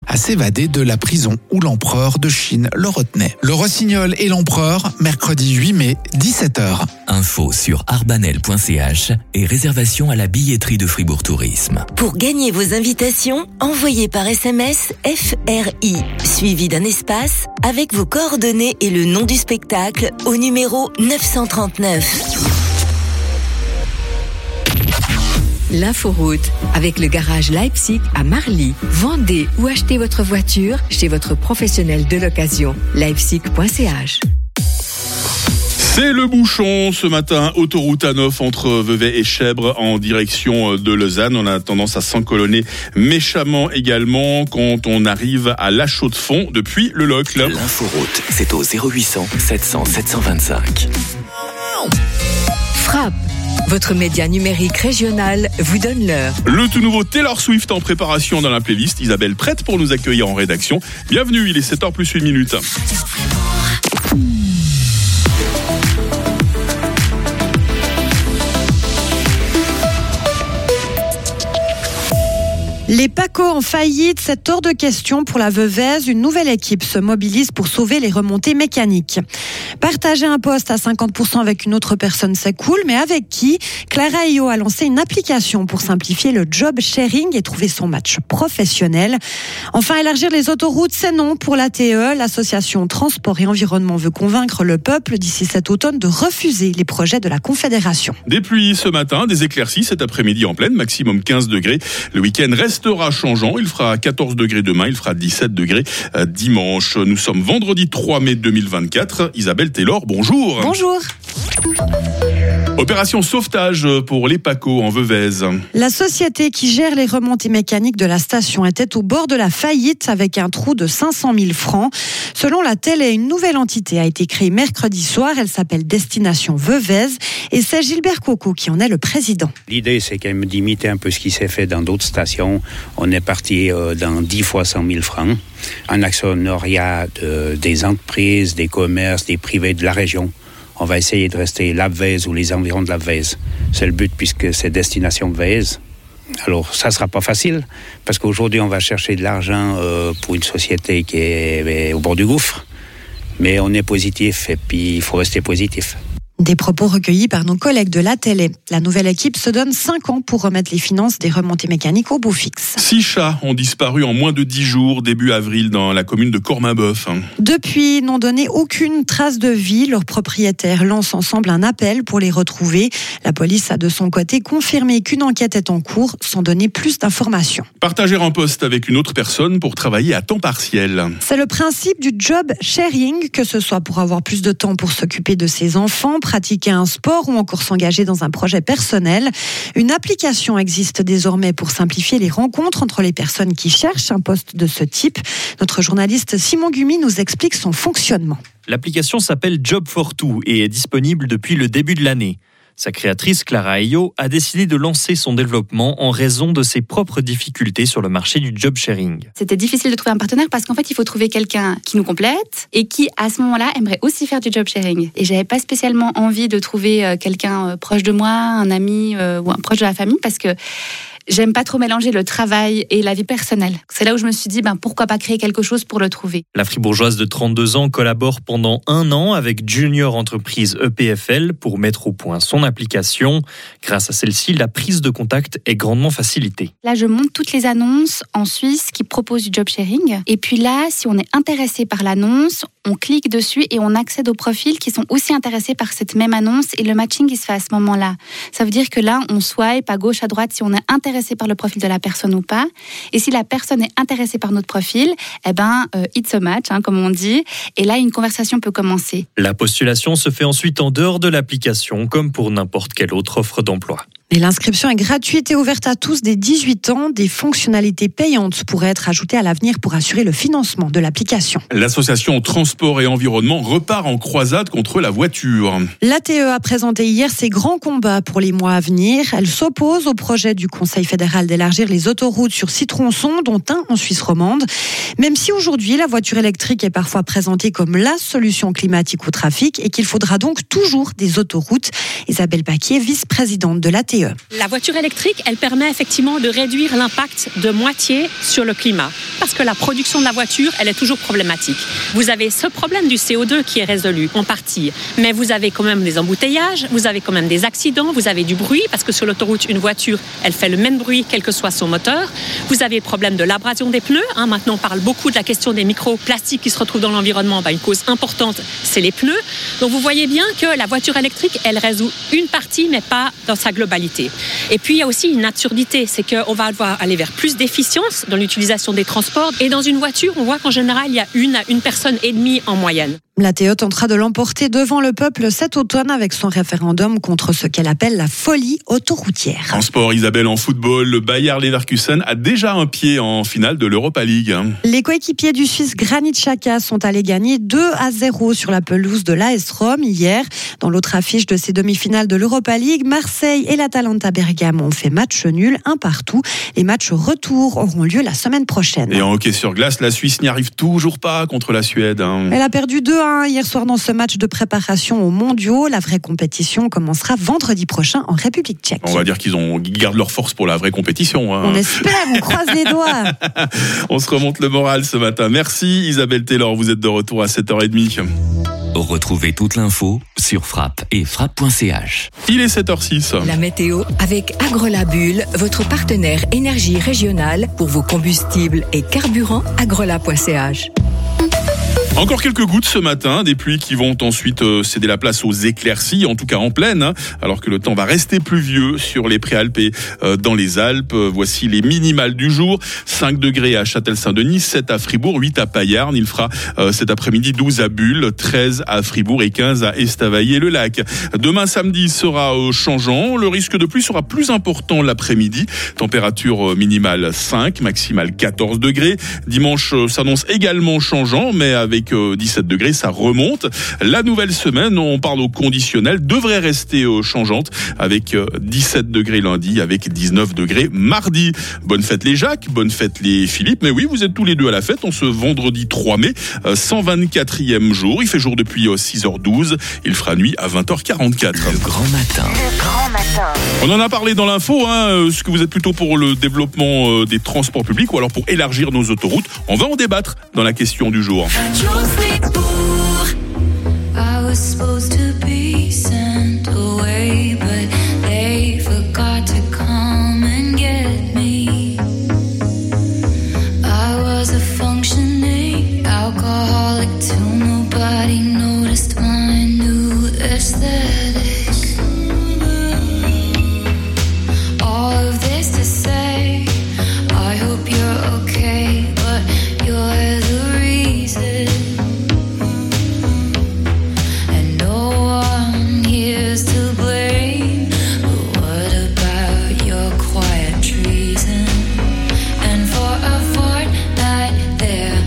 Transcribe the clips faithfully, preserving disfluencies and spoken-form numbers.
à s'évader de la prison où l'empereur de Chine le retenait. Le Rossignol et l'empereur, mercredi huit mai, dix-sept heures. Info sur arbanel point c h et réservation à la billetterie de Fribourg Tourisme. Pour gagner vos invitations, envoyez par S M S F R I, suivi d'un espace, avec vos coordonnées et le nom du spectacle au numéro neuf cent trente-neuf. L'inforoute avec le garage Leipzig à Marly. Vendez ou achetez votre voiture chez votre professionnel de l'occasion. leipzig point c h. C'est le bouchon ce matin, autoroute A neuf entre Vevey et Chèvres en direction de Lausanne. On a tendance à s'encolonner méchamment également quand on arrive à La Chaux-de-Fonds depuis le Locle. L'inforoute, c'est au zéro huit cents sept cents sept cent vingt-cinq. Frappe, votre média numérique régional vous donne l'heure. Le tout nouveau Taylor Swift en préparation dans la playlist. Isabelle prête pour nous accueillir en rédaction. Bienvenue, il est sept heures plus une minute. Les P A C O en faillite, c'est hors de question pour la Veuvez. Une nouvelle équipe se mobilise pour sauver les remontées mécaniques. Partager un poste à cinquante pour cent avec une autre personne, c'est cool, mais avec qui? Clara Io a lancé une application pour simplifier le job sharing et trouver son match professionnel. Enfin, élargir les autoroutes, c'est non pour l'A T E. L'association Transport et Environnement veut convaincre le peuple d'ici cet automne de refuser les projets de la Confédération. Des pluies ce matin, des éclaircies cet après-midi en pleine, maximum quinze degrés. Le week-end restera changeant, il fera quatorze degrés demain, il fera dix-sept degrés dimanche. Nous sommes vendredi trois mai deux mille vingt-quatre. Isabelle Taylor, bonjour. Bonjour. Opération sauvetage pour les P A C O en Veuvez. La société qui gère les remontées mécaniques de la station était au bord de la faillite avec un trou de cinq cent mille francs. Selon la télé, une nouvelle entité a été créée mercredi soir. Elle s'appelle Destination Veuvez et c'est Gilbert Coco qui en est le président. L'idée, c'est qu'elle me d'imiter un peu ce qui s'est fait dans d'autres stations. On est parti euh, dans dix fois cent mille francs. Un actionnariat de, des entreprises, des commerces, des privés de la région. On va essayer de rester la Vèze ou les environs de la Vèze. C'est le but puisque c'est Destination Vèze. Alors, ça ne sera pas facile parce qu'aujourd'hui, on va chercher de l'argent euh, pour une société qui est, est au bord du gouffre. Mais on est positif et puis il faut rester positif. Des propos recueillis par nos collègues de la télé. La nouvelle équipe se donne cinq ans pour remettre les finances des remontées mécaniques au beau fixe. Six chats ont disparu en moins de dix jours, début avril, dans la commune de Corminboeuf. Depuis, ils n'ont donné aucune trace de vie. Leurs propriétaires lancent ensemble un appel pour les retrouver. La police a de son côté confirmé qu'une enquête est en cours, sans donner plus d'informations. Partager un poste avec une autre personne pour travailler à temps partiel. C'est le principe du job sharing, que ce soit pour avoir plus de temps pour s'occuper de ses enfants, pratiquer un sport ou encore s'engager dans un projet personnel. Une application existe désormais pour simplifier les rencontres entre les personnes qui cherchent un poste de ce type. Notre journaliste Simon Gumi nous explique son fonctionnement. L'application s'appelle Job for Two et est disponible depuis le début de l'année. Sa créatrice, Clara Io, a décidé de lancer son développement en raison de ses propres difficultés sur le marché du job sharing. C'était difficile de trouver un partenaire parce qu'en fait, il faut trouver quelqu'un qui nous complète et qui, à ce moment-là, aimerait aussi faire du job sharing. Et j'avais pas spécialement envie de trouver quelqu'un proche de moi, un ami euh, ou un proche de la famille, parce que j'aime pas trop mélanger le travail et la vie personnelle. C'est là où je me suis dit, ben, pourquoi pas créer quelque chose pour le trouver. La fribourgeoise de trente-deux ans collabore pendant un an avec Junior Entreprise E P F L pour mettre au point son application. Grâce à celle-ci, la prise de contact est grandement facilitée. Là, je monte toutes les annonces en Suisse qui proposent du job sharing. Et puis là, si on est intéressé par l'annonce, on clique dessus et on accède aux profils qui sont aussi intéressés par cette même annonce et le matching, il se fait à ce moment-là. Ça veut dire que là, on swipe à gauche, à droite si on est intéressé par le profil de la personne ou pas. Et si la personne est intéressée par notre profil, eh ben, euh, it's a match, hein, comme on dit. Et là, une conversation peut commencer. La postulation se fait ensuite en dehors de l'application, comme pour n'importe quelle autre offre d'emploi. Et l'inscription est gratuite et ouverte à tous dès dix-huit ans. Des fonctionnalités payantes pourraient être ajoutées à l'avenir pour assurer le financement de l'application. L'association Transport et Environnement repart en croisade contre la voiture. L'A T E a présenté hier ses grands combats pour les mois à venir. Elle s'oppose au projet du Conseil fédéral d'élargir les autoroutes sur six tronçons, dont un en Suisse romande. Même si aujourd'hui, la voiture électrique est parfois présentée comme la solution climatique au trafic et qu'il faudra donc toujours des autoroutes. Isabelle Paquier, vice-présidente de l'A T E. T E. La voiture électrique, elle permet effectivement de réduire l'impact de moitié sur le climat. Parce que la production de la voiture, elle est toujours problématique. Vous avez ce problème du C O deux qui est résolu en partie. Mais vous avez quand même des embouteillages, vous avez quand même des accidents, vous avez du bruit, parce que sur l'autoroute, une voiture, elle fait le même bruit, quel que soit son moteur. Vous avez le problème de l'abrasion des pneus. Hein. Maintenant, on parle beaucoup de la question des microplastiques qui se retrouvent dans l'environnement. Bah, une cause importante, c'est les pneus. Donc, vous voyez bien que la voiture électrique, elle résout une partie, mais pas dans sa globalité. Et puis, il y a aussi une absurdité, c'est qu'on va devoir aller vers plus d'efficience dans l'utilisation des transports. Et dans une voiture, on voit qu'en général, il y a une à une personne et demie en moyenne. La T E tentera de l'emporter devant le peuple cet automne avec son référendum contre ce qu'elle appelle la folie autoroutière. En sport, Isabelle, en football, le Bayer Leverkusen a déjà un pied en finale de l'Europa League. Les coéquipiers du Suisse Granit Xhaka sont allés gagner deux à zéro sur la pelouse de l'A S Rome hier. Dans l'autre affiche de ces demi-finales de l'Europa League, Marseille et l'Atalanta Bergame ont fait match nul, un partout. Les matchs retour auront lieu la semaine prochaine. Et en hockey sur glace, la Suisse n'y arrive toujours pas contre la Suède. Hein. Elle a perdu deux à un hier soir dans ce match de préparation aux mondiaux. La vraie compétition commencera vendredi prochain en République tchèque. On va dire qu'ils ont, ils gardent leur force pour la vraie compétition. Hein. On espère, on croise les doigts. On se remonte le moral ce matin. Merci Isabelle Taylor, vous êtes de retour à sept heures trente. Retrouvez toute l'info sur frappe et frappe point c h. Il est sept heures six. La météo avec Agrolabule, votre partenaire énergie régionale pour vos combustibles et carburants. Agrola point c h. Encore quelques gouttes ce matin, des pluies qui vont ensuite euh, céder la place aux éclaircies, en tout cas en plaine, hein, alors que le temps va rester pluvieux sur les Préalpes et euh, dans les Alpes. Euh, voici les minimales du jour. cinq degrés à Châtel-Saint-Denis, sept à Fribourg, huit à Payarn. Il fera euh, cet après-midi douze à Bulle, treize à Fribourg et quinze à Estavayer-le-Lac. Demain samedi sera euh, changeant. Le risque de pluie sera plus important l'après-midi. Température euh, minimale cinq, maximale quatorze degrés. Dimanche euh, s'annonce également changeant, mais avec dix-sept degrés, ça remonte. La nouvelle semaine, on parle au conditionnel, devrait rester changeante avec dix-sept degrés lundi, avec dix-neuf degrés mardi. Bonne fête les Jacques, bonne fête les Philippe. Mais oui, vous êtes tous les deux à la fête en ce vendredi trois mai, cent vingt-quatrième jour. Il fait jour depuis six heures douze. Il fera nuit à vingt heures quarante-quatre. Le grand matin. Le grand matin. On en a parlé dans l'info. Hein. Est-ce que vous êtes plutôt pour le développement des transports publics ou alors pour élargir nos autoroutes? On va en débattre dans la question du jour. I was supposed to be sent away, but they forgot to come and get me. I was a functioning alcoholic till nobody noticed my new aesthetic. All of this to say, I hope you're okay, but you're the reason. There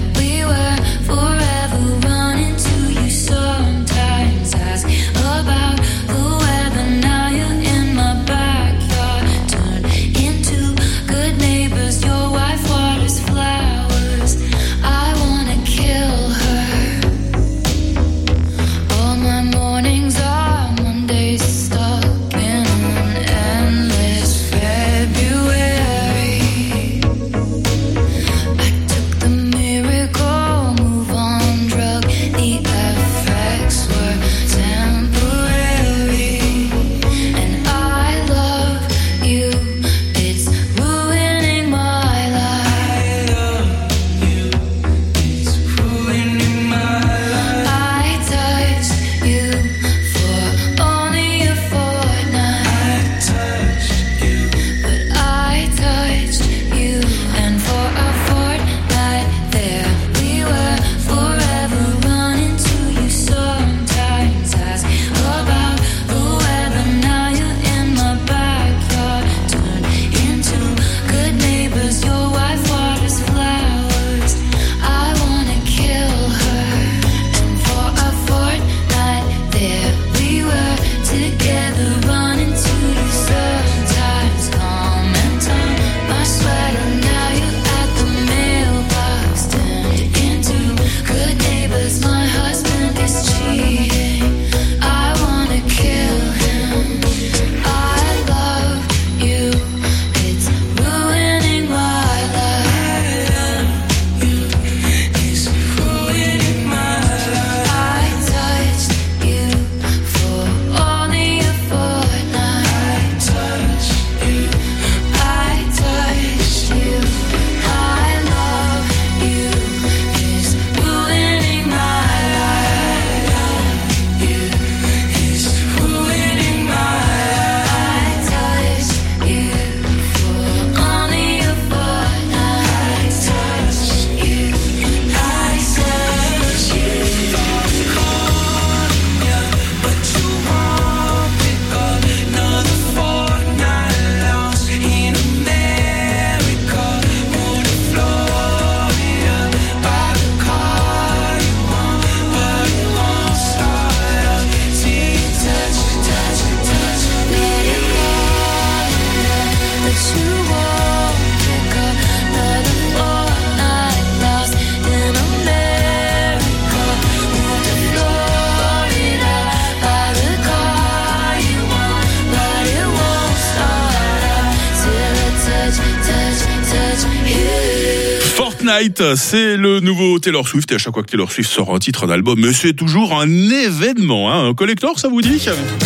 Tonight, c'est le nouveau Taylor Swift. Et à chaque fois que Taylor Swift sort un titre, un album, mais c'est toujours un événement. Hein. Un collector, ça vous dit ?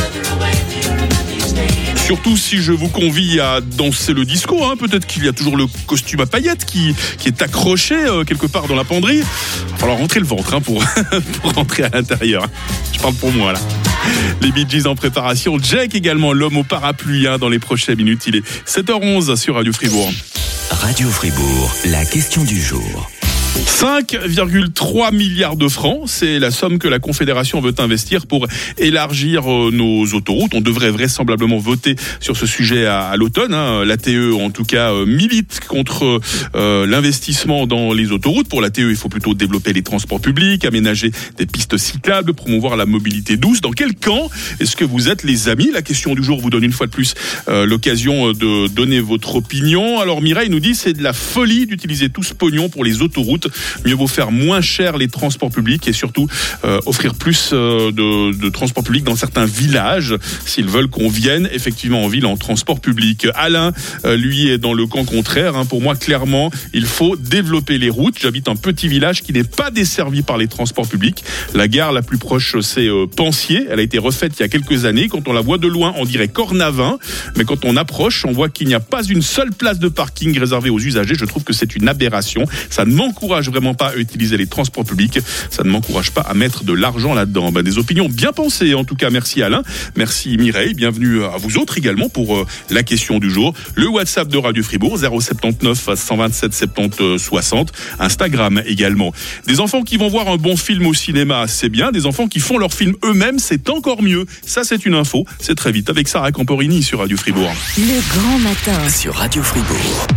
Surtout si je vous convie à danser le disco, hein. Peut-être qu'il y a toujours le costume à paillettes qui, qui est accroché euh, quelque part dans la penderie. Il va falloir rentrer le ventre hein, pour, pour rentrer à l'intérieur. Je parle pour moi là. Les Bee Gees en préparation. Jake également, l'homme au parapluie hein, dans les prochaines minutes. Il est sept heures onze sur Radio Fribourg. Radio Fribourg, la question du jour. cinq virgule trois milliards de francs, c'est la somme que la Confédération veut investir pour élargir nos autoroutes. On devrait vraisemblablement voter sur ce sujet à, à l'automne. Hein. L'A T E, en tout cas, milite contre euh, l'investissement dans les autoroutes. Pour l'A T E, il faut plutôt développer les transports publics, aménager des pistes cyclables, promouvoir la mobilité douce. Dans quel camp est-ce que vous êtes, les amis ? La question du jour vous donne une fois de plus euh, l'occasion de donner votre opinion. Alors Mireille nous dit c'est de la folie d'utiliser tout ce pognon pour les autoroutes. Mieux vaut faire moins cher les transports publics et surtout euh, offrir plus euh, de, de transports publics dans certains villages s'ils veulent qu'on vienne effectivement en ville en transport public. Alain, euh, lui, est dans le camp contraire. Hein. Pour moi, clairement, il faut développer les routes. J'habite un petit village qui n'est pas desservi par les transports publics. La gare la plus proche, c'est euh, Pensier. Elle a été refaite il y a quelques années. Quand on la voit de loin, on dirait Cornavin. Mais quand on approche, on voit qu'il n'y a pas une seule place de parking réservée aux usagers. Je trouve que c'est une aberration. Ça ne m'encourage vraiment pas à utiliser les transports publics, ça ne m'encourage pas à mettre de l'argent là-dedans. Ben, des opinions bien pensées, en tout cas merci Alain, merci Mireille, bienvenue à vous autres également pour euh, la question du jour. Le WhatsApp de Radio Fribourg, zéro soixante-dix-neuf cent vingt-sept soixante-dix soixante, Instagram également. Des enfants qui vont voir un bon film au cinéma, c'est bien, des enfants qui font leur film eux-mêmes, c'est encore mieux. Ça c'est une info, c'est très vite avec Sarah Camporini sur Radio Fribourg. Le grand matin Sur Radio Fribourg.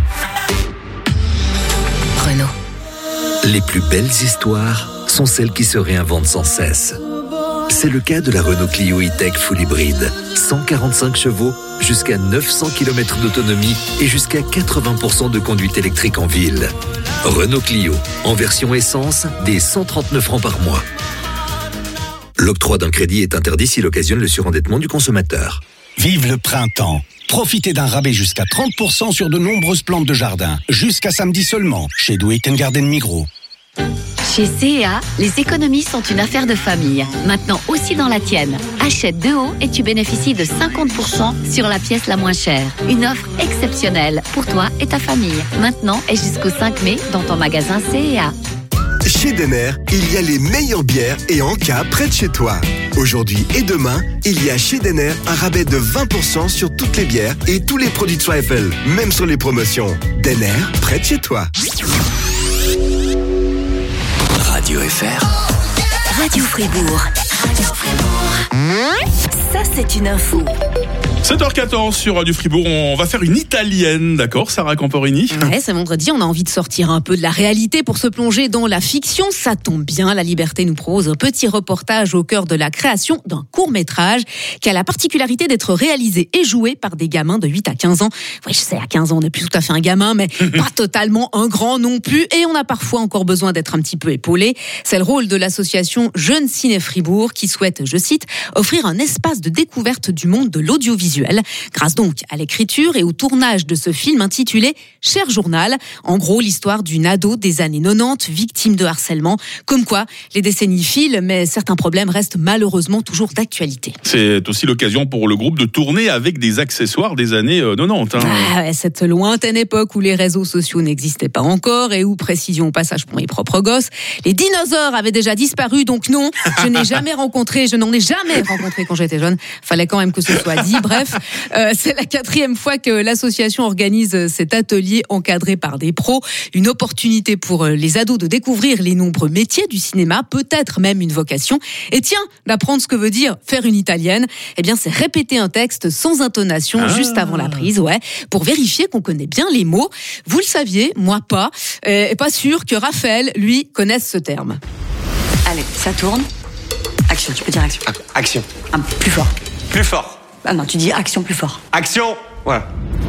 Renault. Les plus belles histoires sont celles qui se réinventent sans cesse. C'est le cas de la Renault Clio E-Tech Full Hybrid. cent quarante-cinq chevaux, jusqu'à neuf cents kilomètres d'autonomie et jusqu'à quatre-vingts pour cent de conduite électrique en ville. Renault Clio, en version essence, des cent trente-neuf francs par mois. L'octroi d'un crédit est interdit s'il occasionne le surendettement du consommateur. Vive le printemps! Profitez d'un rabais jusqu'à trente pour cent sur de nombreuses plantes de jardin. Jusqu'à samedi seulement, chez Do It and Garden Migros. Chez C et A, les économies sont une affaire de famille. Maintenant aussi dans la tienne. Achète de haut et tu bénéficies de cinquante pour cent sur la pièce la moins chère. Une offre exceptionnelle pour toi et ta famille. Maintenant et jusqu'au cinq mai dans ton magasin C et A. Chez Denner, il y a les meilleures bières et encas près de chez toi. Aujourd'hui et demain, il y a chez Denner un rabais de vingt pour cent sur toutes les bières et tous les produits de Zweifel, même sur les promotions. Denner, près de chez toi. Radio F R. Radio Fribourg. Radio Fribourg. Ça, c'est une info. sept heures quatorze sur Radio Fribourg, on va faire une italienne, d'accord Sarah Camporini ? Ouais, c'est vendredi, on a envie de sortir un peu de la réalité pour se plonger dans la fiction. Ça tombe bien, La Liberté nous propose un petit reportage au cœur de la création d'un court-métrage qui a la particularité d'être réalisé et joué par des gamins de huit à quinze ans. Oui, je sais, à quinze ans, on n'est plus tout à fait un gamin, mais pas totalement un grand non plus. Et on a parfois encore besoin d'être un petit peu épaulé. C'est le rôle de l'association Jeunes Ciné Fribourg qui souhaite, je cite, offrir un espace de découverte du monde de l'audiovisuel. Grâce donc à l'écriture et au tournage de ce film intitulé Cher Journal. En gros, l'histoire d'une ado des années quatre-vingt-dix, victime de harcèlement. Comme quoi, les décennies filent, mais certains problèmes restent malheureusement toujours d'actualité. C'est aussi l'occasion pour le groupe de tourner avec des accessoires des années quatre-vingt-dix. Hein. Ah ouais, cette lointaine époque où les réseaux sociaux n'existaient pas encore et où, précision au passage pour mes propres gosses, les dinosaures avaient déjà disparu. Donc non, je n'ai jamais rencontré, je n'en ai jamais rencontré quand j'étais jeune. Fallait quand même que ce soit dit. Bref. Euh, c'est la quatrième fois que l'association organise cet atelier encadré par des pros. Une opportunité pour les ados de découvrir les nombreux métiers du cinéma, peut-être même une vocation. Et tiens, d'apprendre ce que veut dire faire une italienne. Eh bien, c'est répéter un texte sans intonation ah. juste avant la prise, ouais, pour vérifier qu'on connaît bien les mots. Vous le saviez, moi pas. Euh, et pas sûr que Raphaël, lui, connaisse ce terme. Allez, ça tourne. Action, tu peux dire action. Action. Un peu plus fort. Plus fort. Ah non, tu dis action plus fort. Action. Voilà.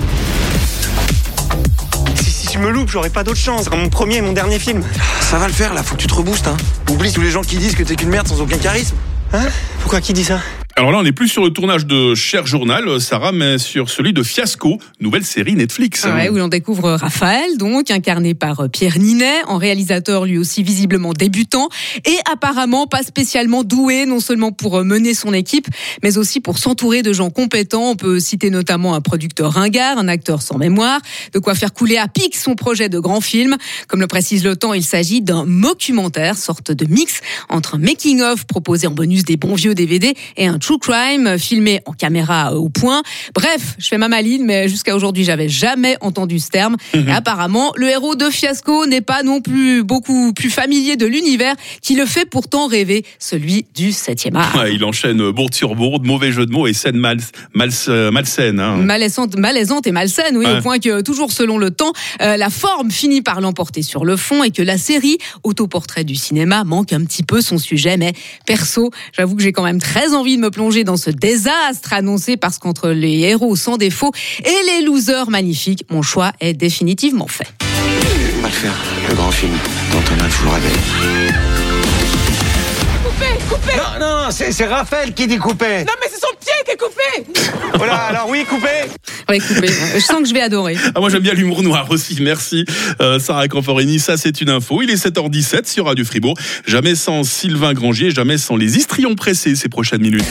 Si, si je me loupe, j'aurai pas d'autre chance. C'est mon premier et mon dernier film. Ça va le faire là, faut que tu te reboostes hein. Oublie tous les gens qui disent que t'es qu'une merde sans aucun charisme. Hein ? Pourquoi qui dit ça ? Alors là, on n'est plus sur le tournage de Cher Journal, Sarah, mais sur celui de Fiasco, nouvelle série Netflix. Ouais, où l'on découvre Raphaël, donc incarné par Pierre Ninet, en réalisateur lui aussi visiblement débutant, et apparemment pas spécialement doué, non seulement pour mener son équipe, mais aussi pour s'entourer de gens compétents. On peut citer notamment un producteur ringard, un acteur sans mémoire, de quoi faire couler à pic son projet de grand film. Comme le précise le temps, il s'agit d'un mockumentaire, sorte de mix entre un making-of proposé en bonus des bons vieux D V D et un true crime filmé en caméra au point. Bref, je fais ma maline, mais jusqu'à aujourd'hui, j'avais jamais entendu ce terme. Mmh. Et apparemment, le héros de Fiasco n'est pas non plus beaucoup plus familier de l'univers qui le fait pourtant rêver, celui du septième art. Ouais, il enchaîne bourde sur bourde, mauvais jeu de mots et scène mal, mal, malsaine. Hein. Malaisante, malaisante et malsaine, oui, ouais. Au point que, toujours selon le temps, euh, la forme finit par l'emporter sur le fond et que la série, autoportrait du cinéma, manque un petit peu son sujet. Mais perso, j'avoue que j'ai quand même très envie de me plonger dans ce désastre annoncé parce qu'entre les héros sans défaut et les losers magnifiques, mon choix est définitivement fait. On va le faire, le grand film dont on a toujours rêvé. Coupé, coupé. Non, non, c'est, c'est Raphaël qui dit coupé. Non, mais c'est son pied qui est coupé. Voilà, alors oui, coupé. Oui, coupé. Je sens que je vais adorer. Ah, moi, j'aime bien l'humour noir aussi. Merci, euh, Sarah Conforini. Ça, c'est une info. Il est sept heures dix-sept sur Radio Fribourg. Jamais sans Sylvain Grangier, jamais sans les histrions pressés ces prochaines minutes.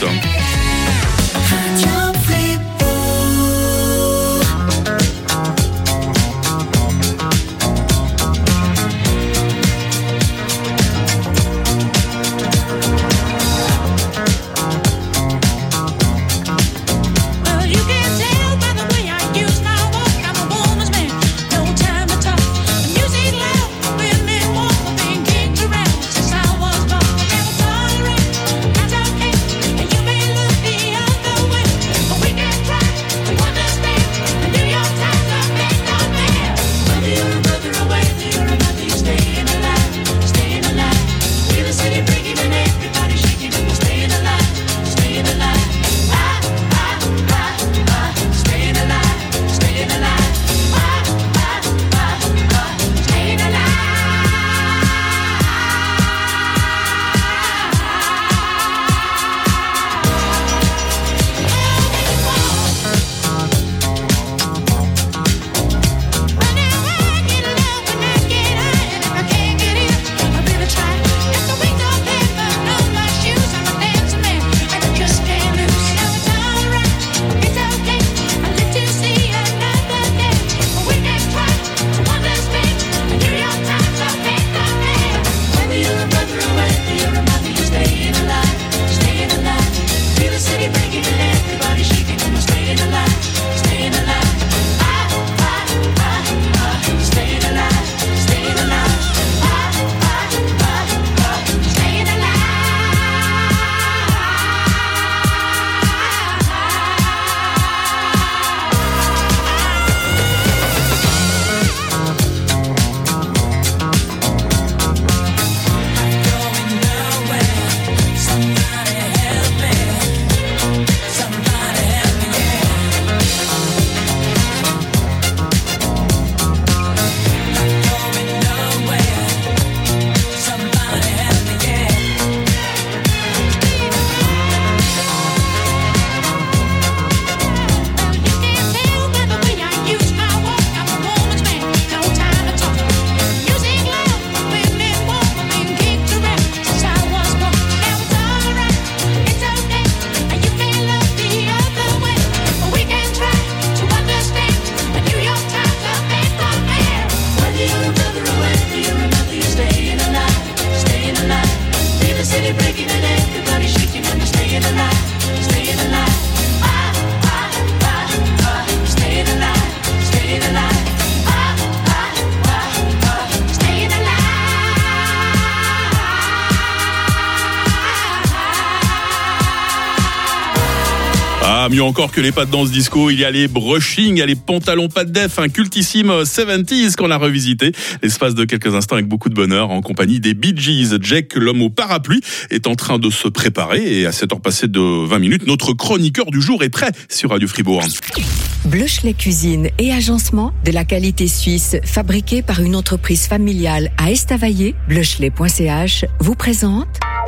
Ah, mieux encore que les pas de danse disco, il y a les brushing, il y a les pantalons pas de def, un cultissime soixante-dix qu'on a revisité. L'espace de quelques instants avec beaucoup de bonheur en compagnie des Bee Gees. Jack, l'homme au parapluie, est en train de se préparer et à cette heure passée de vingt minutes, notre chroniqueur du jour est prêt sur Radio Fribourg. Blochelet Cuisine et Agencement, de la qualité suisse, fabriquée par une entreprise familiale à Estavayer, blochelet point c h, vous présente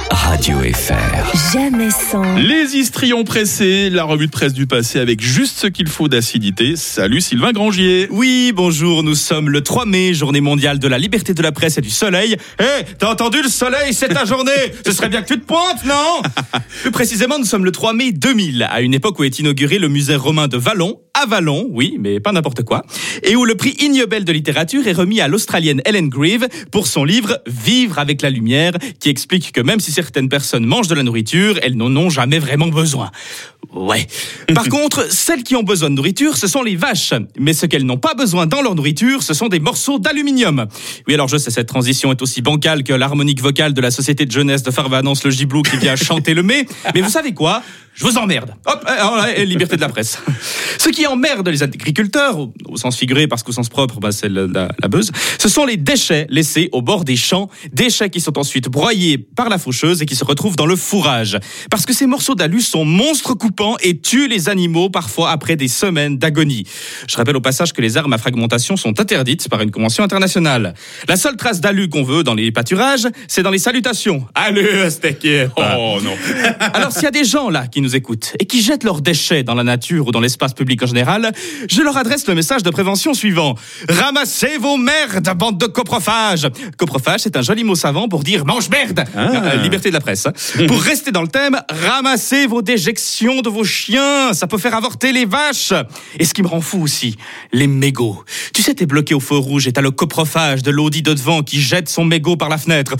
Radio F R. Jamais sans. Les histrions pressés, la revue de presse du passé avec juste ce qu'il faut d'acidité. Salut Sylvain Grangier. Oui, bonjour, nous sommes le trois mai, journée mondiale de la liberté de la presse et du soleil. Hé, hey, t'as entendu, le soleil, c'est ta journée. Ce serait bien que tu te pointes, non? Plus précisément, nous sommes le trois mai deux mille, à une époque où est inauguré le musée romain de Vallon, à Vallon, oui, mais pas n'importe quoi, et où le prix Ig Nobel de littérature est remis à l'Australienne Helen Grieve pour son livre « Vivre avec la lumière », qui explique que même si certaines personnes mangent de la nourriture, elles n'en ont jamais vraiment besoin. Ouais. Par contre, celles qui ont besoin de nourriture, ce sont les vaches. Mais ce qu'elles n'ont pas besoin dans leur nourriture, ce sont des morceaux d'aluminium. Oui, alors je sais, cette transition est aussi bancale que l'harmonique vocale de la société de jeunesse de Farvanance le Giblou qui vient chanter le mai. Mais vous savez quoi ? Je vous emmerde. Hop, euh, liberté de la presse. Ce qui emmerde les agriculteurs, au, au sens figuré parce qu'au sens propre, bah, c'est la, la, la beuse, ce sont les déchets laissés au bord des champs, déchets qui sont ensuite broyés par la faucheuse et qui se retrouvent dans le fourrage. Parce que ces morceaux d'alu sont monstres coupants et tuent les animaux parfois après des semaines d'agonie. Je rappelle au passage que les armes à fragmentation sont interdites par une convention internationale. La seule trace d'alu qu'on veut dans les pâturages, c'est dans les salutations. Alu, steak. Oh non. Alors s'il y a des gens là qui nous écoutent et qui jettent leurs déchets dans la nature ou dans l'espace public en général, je leur adresse le message de prévention suivant. Ramassez vos merdes, bande de coprophages. Coprophage, c'est un joli mot savant pour dire mange merde. Ah. Euh, liberté de la presse. Hein. Pour rester dans le thème, ramassez vos déjections de vos chiens. Ça peut faire avorter les vaches. Et ce qui me rend fou aussi, les mégots. Tu sais, t'es bloqué au feu rouge et t'as le coprophage de l'Audi de devant qui jette son mégot par la fenêtre.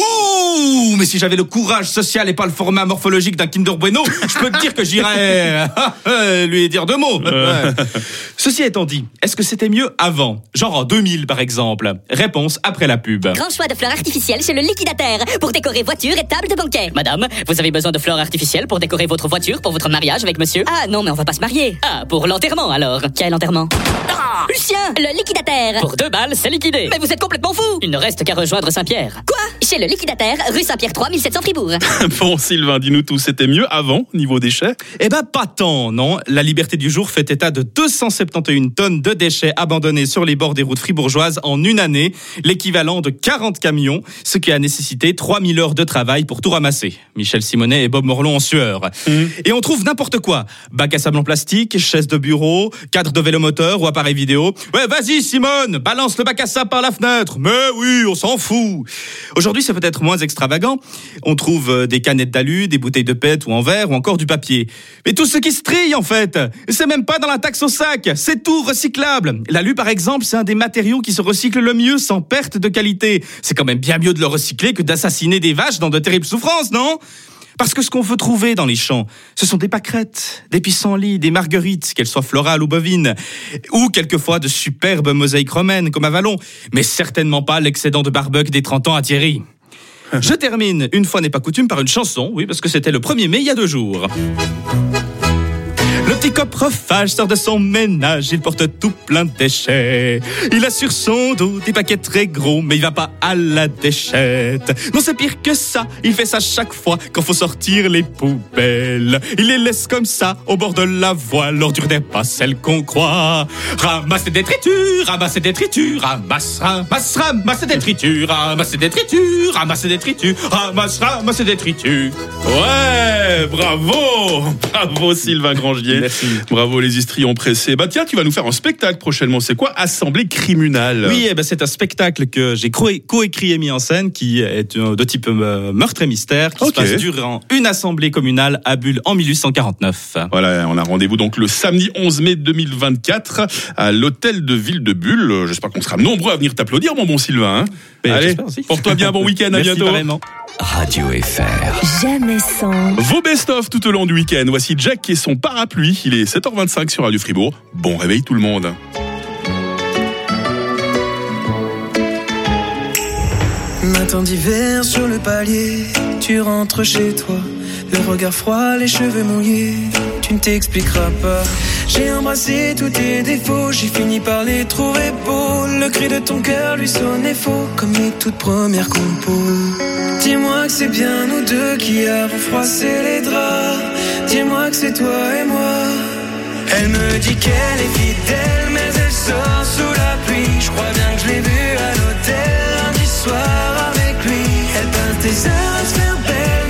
Ouh, mais si j'avais le courage social et pas le format morphologique d'un Kinder Bueno, je peux te dire que j'irais euh, lui dire deux mots. Ouais. Ceci étant dit, est-ce que c'était mieux avant? Genre en deux mille par exemple. Réponse après la pub. Grand choix de fleurs artificielles chez le liquidataire pour décorer voiture et table de banquet. Madame, vous avez besoin de fleurs artificielles pour décorer votre voiture pour votre mariage avec monsieur? Ah non, mais on va pas se marier. Ah, pour l'enterrement alors. Quel enterrement? Ah, Lucien, le liquidataire. Pour deux balles, c'est liquidé. Mais vous êtes complètement fou. Il ne reste qu'à rejoindre Saint-Pierre. Quoi? Chez le liquidataire, rue Saint-Pierre trois, mille sept cents Fribourg. Bon Sylvain, dis-nous tout, c'était mieux avant, niveau déchets? Eh ben pas tant, non. La liberté du jour fait état de deux cent soixante et onze tonnes de déchets abandonnés sur les bords des routes fribourgeoises en une année, l'équivalent de quarante camions, ce qui a nécessité trois mille heures de travail pour tout ramasser. Michel Simonet et Bob Morlon en sueur. Mmh. Et on trouve n'importe quoi. Bac à sable en plastique, chaise de bureau, cadre de vélomoteur ou appareil vidéo. Ouais, vas-y Simone, balance le bac à sable par la fenêtre. Mais oui, on s'en fout. Aujourd'hui, c'est peut-être moins extravagant. On trouve des canettes d'alu, des bouteilles de P E T ou en verre ou encore du papier. Mais tout ce qui se trie en fait, c'est même pas dans la taxe au sac, c'est tout recyclable. L'alu par exemple, c'est un des matériaux qui se recycle le mieux sans perte de qualité. C'est quand même bien mieux de le recycler que d'assassiner des vaches dans de terribles souffrances, non ? Parce que ce qu'on veut trouver dans les champs, ce sont des pâquerettes, des pissenlits, des marguerites, qu'elles soient florales ou bovines, ou quelquefois de superbes mosaïques romaines comme à Vallon, mais certainement pas l'excédent de barbecue des trente ans à Thierry. Je termine, une fois n'est pas coutume, par une chanson, oui, parce que c'était le premier mai il y a deux jours. Le petit coprophage sort de son ménage, il porte tout plein de déchets. Il a sur son dos des paquets très gros, mais il va pas à la déchette. Non, c'est pire que ça, il fait ça chaque fois quand faut sortir les poubelles. Il les laisse comme ça, au bord de la voie, l'ordure n'est pas celle qu'on croit. Ramasse des détritus, ramasse des détritus, ramasse, ramasse, ramasse des détritus, ramasse des détritus, ramasse des détritus, ramasse, ramasse des détritus. Ouais, bravo, bravo Sylvain Grangier. Merci. Bravo les histrions pressés. Bah tiens, tu vas nous faire un spectacle prochainement. C'est quoi Assemblée criminale? Oui, eh ben c'est un spectacle que j'ai co-écrit et mis en scène qui est de type euh, meurtre et mystère qui okay. se passe durant une assemblée communale à Bulle en mille huit cent quarante-neuf. Voilà, on a rendez-vous donc le samedi onze mai deux mille vingt-quatre à l'hôtel de ville de Bulle. J'espère qu'on sera nombreux à venir t'applaudir, mon bon Sylvain. Hein Mais allez, porte-toi bien, bon week-end, à Merci bientôt. Pareillement. Radio F R. Jamais sans. Vos best-of tout au long du week-end. Voici Jack et son parapluie. Il est sept heures vingt-cinq sur Radio Fribourg. Bon réveil tout le monde. Matin d'hiver sur le palier, tu rentres chez toi, le regard froid, les cheveux mouillés, tu ne t'expliqueras pas. J'ai embrassé tous tes défauts, j'ai fini par les trouver beaux. Le cri de ton cœur lui sonnait faux, comme les toutes premières compos. Dis-moi que c'est bien nous deux qui avons froissé les draps. Dis-moi que c'est toi et moi. Elle me dit qu'elle est fidèle, mais elle sort sous la pluie. Je crois bien que je l'ai vue à l'hôtel lundi soir avec lui. Elle passe des heures à se faire belle,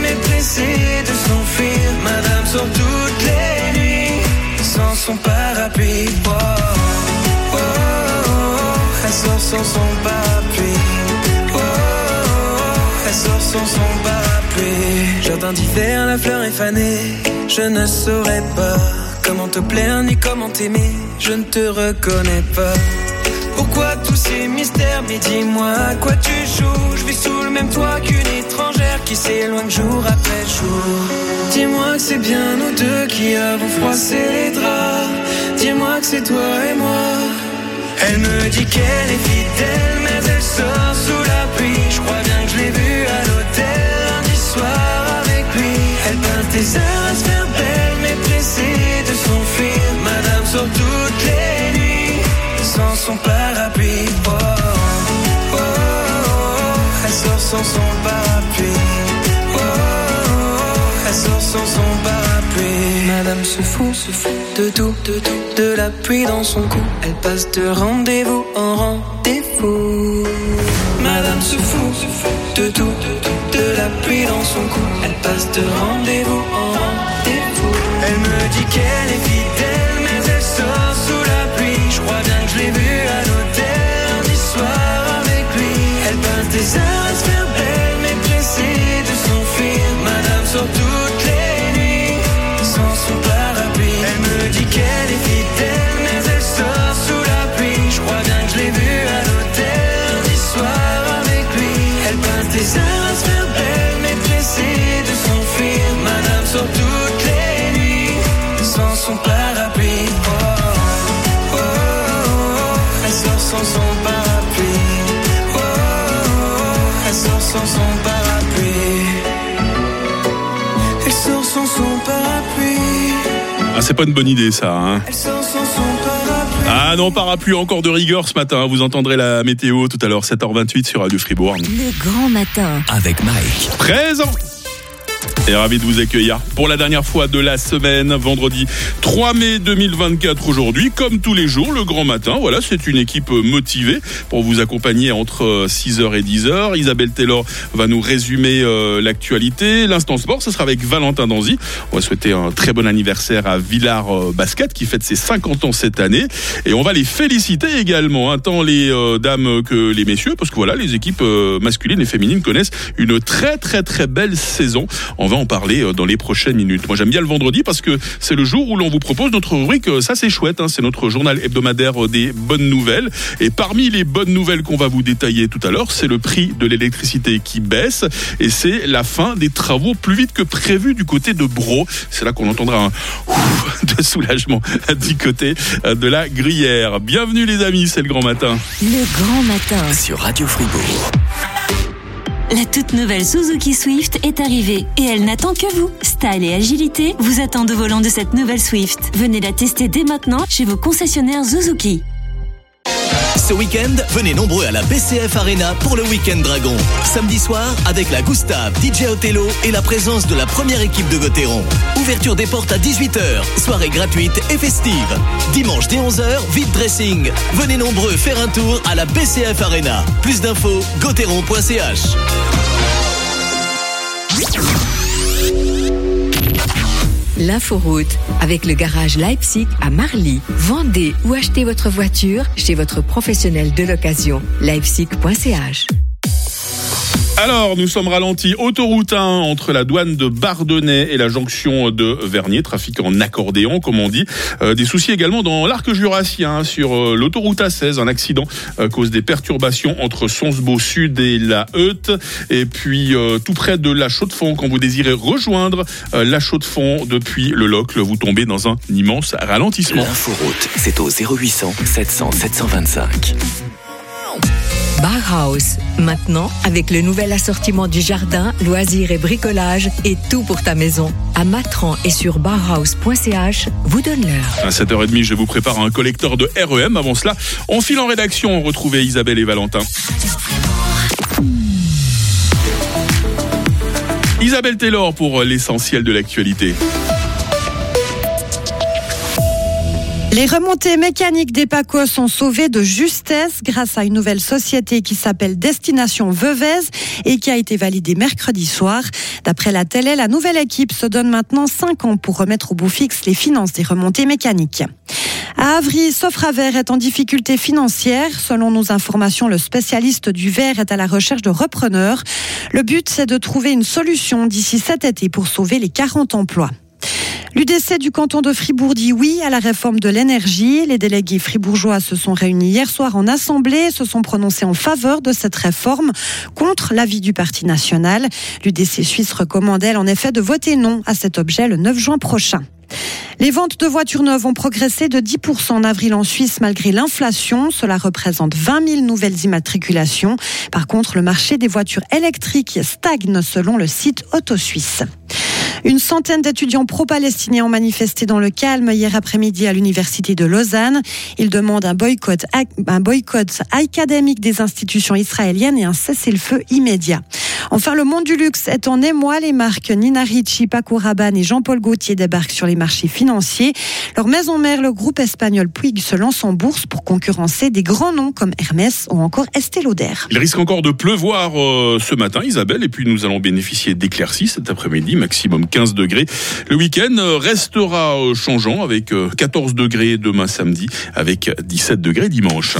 sans son parapluie. Jardin d'hiver, la fleur est fanée. Je ne saurais pas comment te plaire ni comment t'aimer. Je ne te reconnais pas. Pourquoi tous ces mystères? Mais dis-moi à quoi tu joues. Je vis sous le même toit qu'une étrangère qui s'éloigne jour après jour. Dis-moi que c'est bien nous deux qui avons froissé les draps. Dis-moi que c'est toi et moi. Elle me dit qu'elle est fidèle, mais elle sort sous la pluie. Je crois bien que je l'ai vue à l'hôtel lundi soir avec lui. Elle pince des heures à se faire belle, mais pressée de s'enfuir. Madame sort toutes les nuits sans son parapluie. Oh, oh, oh, oh. Elle sort sans son parapluie. Oh, oh, oh. Elle sort sans son parapluie. Madame se fout, se fout de tout, de tout, de la pluie dans son cou. Elle passe de rendez-vous en rendez-vous. Madame se fout, se fout de tout, de tout, de la pluie dans son cou. Elle passe de rendez-vous en rendez-vous. Elle me dit qu'elle est fidèle, mais elle sort sous la pluie. Je crois bien que je l'ai vue à l'hôtel lundi soir avec lui. Elle passe des heures à se faire belle, mais pressée de s'enfuir. Madame sort toutes les nuits sans son parapluie. Elle me dit qu'elle est fidèle, mais elle sort sous la pluie. Je crois bien que je l'ai vue à l'hôtel lundi soir avec lui. Elle passe des heures à se faire belle, mais pressée de s'enfuir. Madame sort toutes les nuits sans son parapluie. Oh, oh, oh, oh. Elle sort sans son parapluie. Oh, oh, oh. Elle sort sans son parapluie. Elle sort sans son parapluie. Ah, c'est pas une bonne idée ça, hein. Elle sort sans son parapluie. Ah non, parapluie encore de rigueur ce matin. Vous entendrez la météo tout à l'heure, sept heures vingt-huit sur Radio Fribourg. Le grand matin. Avec Mike. Présent. Et ravi de vous accueillir pour la dernière fois de la semaine, vendredi trois mai deux mille vingt-quatre aujourd'hui. Comme tous les jours, le grand matin, voilà, c'est une équipe motivée pour vous accompagner entre six heures et dix heures. Isabelle Taylor va nous résumer euh, l'actualité. L'instant sport, ce sera avec Valentin Danzy. On va souhaiter un très bon anniversaire à Villars euh, Basket qui fête ses cinquante ans cette année. Et on va les féliciter également, hein, tant les euh, dames que les messieurs, parce que voilà, les équipes euh, masculines et féminines connaissent une très très très belle saison. On va en parler dans les prochaines minutes. Moi, j'aime bien le vendredi parce que c'est le jour où l'on vous propose notre rubrique. Ça, c'est chouette, hein, c'est notre journal hebdomadaire des bonnes nouvelles. Et parmi les bonnes nouvelles qu'on va vous détailler tout à l'heure, c'est le prix de l'électricité qui baisse et c'est la fin des travaux plus vite que prévu du côté de Bro. C'est là qu'on entendra un ouf de soulagement du côté de la Gruyère. Bienvenue les amis, c'est le grand matin. Le grand matin sur Radio Fribourg. La toute nouvelle Suzuki Swift est arrivée et elle n'attend que vous. Style et agilité vous attendent au volant de cette nouvelle Swift. Venez la tester dès maintenant chez vos concessionnaires Suzuki. Ce week-end, venez nombreux à la B C F Arena pour le Week-end Dragon. Samedi soir, avec la Gustave, D J Othello et la présence de la première équipe de Gauthieron. Ouverture des portes à dix-huit heures, soirée gratuite et festive. Dimanche dès onze heures, vide dressing. Venez nombreux faire un tour à la B C F Arena. Plus d'infos, gauthieron point c h. L'inforoute avec le garage Leipzig à Marly. Vendez ou achetez votre voiture chez votre professionnel de l'occasion. leipzig point c h. Alors, nous sommes ralentis autoroute un entre la douane de Bardonnay et la jonction de Vernier, trafic en accordéon, comme on dit. Euh, des soucis également dans l'arc jurassien sur euh, l'autoroute A seize, un accident euh, cause des perturbations entre Sonsbeau Sud et la Heute. Et puis, euh, tout près de la Chaux-de-Fonds, quand vous désirez rejoindre euh, la Chaux-de-Fonds depuis le Locle, vous tombez dans un immense ralentissement. L'inforoute, c'est au zéro huit cents sept cents sept cent vingt-cinq. Bauhaus, maintenant avec le nouvel assortiment du jardin, loisirs et bricolage et tout pour ta maison. À Matran et sur bauhaus point c h, vous donne l'heure. À sept heures trente, je vous prépare un collecteur de R E M. Avant cela, on file en rédaction, on retrouvait Isabelle et Valentin. Isabelle Taylor pour l'essentiel de l'actualité. Les remontées mécaniques des Pacos sont sauvées de justesse grâce à une nouvelle société qui s'appelle Destination Veuvez et qui a été validée mercredi soir. D'après la télé, la nouvelle équipe se donne maintenant cinq ans pour remettre au bout fixe les finances des remontées mécaniques. À Avry, Sofraver est en difficulté financière. Selon nos informations, le spécialiste du verre est à la recherche de repreneurs. Le but, c'est de trouver une solution d'ici cet été pour sauver les quarante emplois. L'U D C du canton de Fribourg dit oui à la réforme de l'énergie. Les délégués fribourgeois se sont réunis hier soir en assemblée et se sont prononcés en faveur de cette réforme contre l'avis du Parti national. L'U D C suisse recommande, elle, en effet, de voter non à cet objet le neuf juin prochain. Les ventes de voitures neuves ont progressé de dix pour cent en avril en Suisse malgré l'inflation. Cela représente vingt mille nouvelles immatriculations. Par contre, le marché des voitures électriques stagne selon le site AutoSuisse. Une centaine d'étudiants pro-palestiniens ont manifesté dans le calme hier après-midi à l'université de Lausanne. Ils demandent un boycott, un boycott académique des institutions israéliennes et un cessez-le-feu immédiat. Enfin, le monde du luxe est en émoi. Les marques Nina Ricci, Paco Rabanne et Jean-Paul Gaultier débarquent sur les marchés financiers. Leur maison mère, le groupe espagnol Puig, se lance en bourse pour concurrencer des grands noms comme Hermès ou encore Estée Lauder. Il risque encore de pleuvoir euh, ce matin, Isabelle, et puis nous allons bénéficier d'éclaircies cet après-midi, maximum quinze degrés. Le week-end restera changeant avec quatorze degrés demain samedi, avec dix-sept degrés dimanche.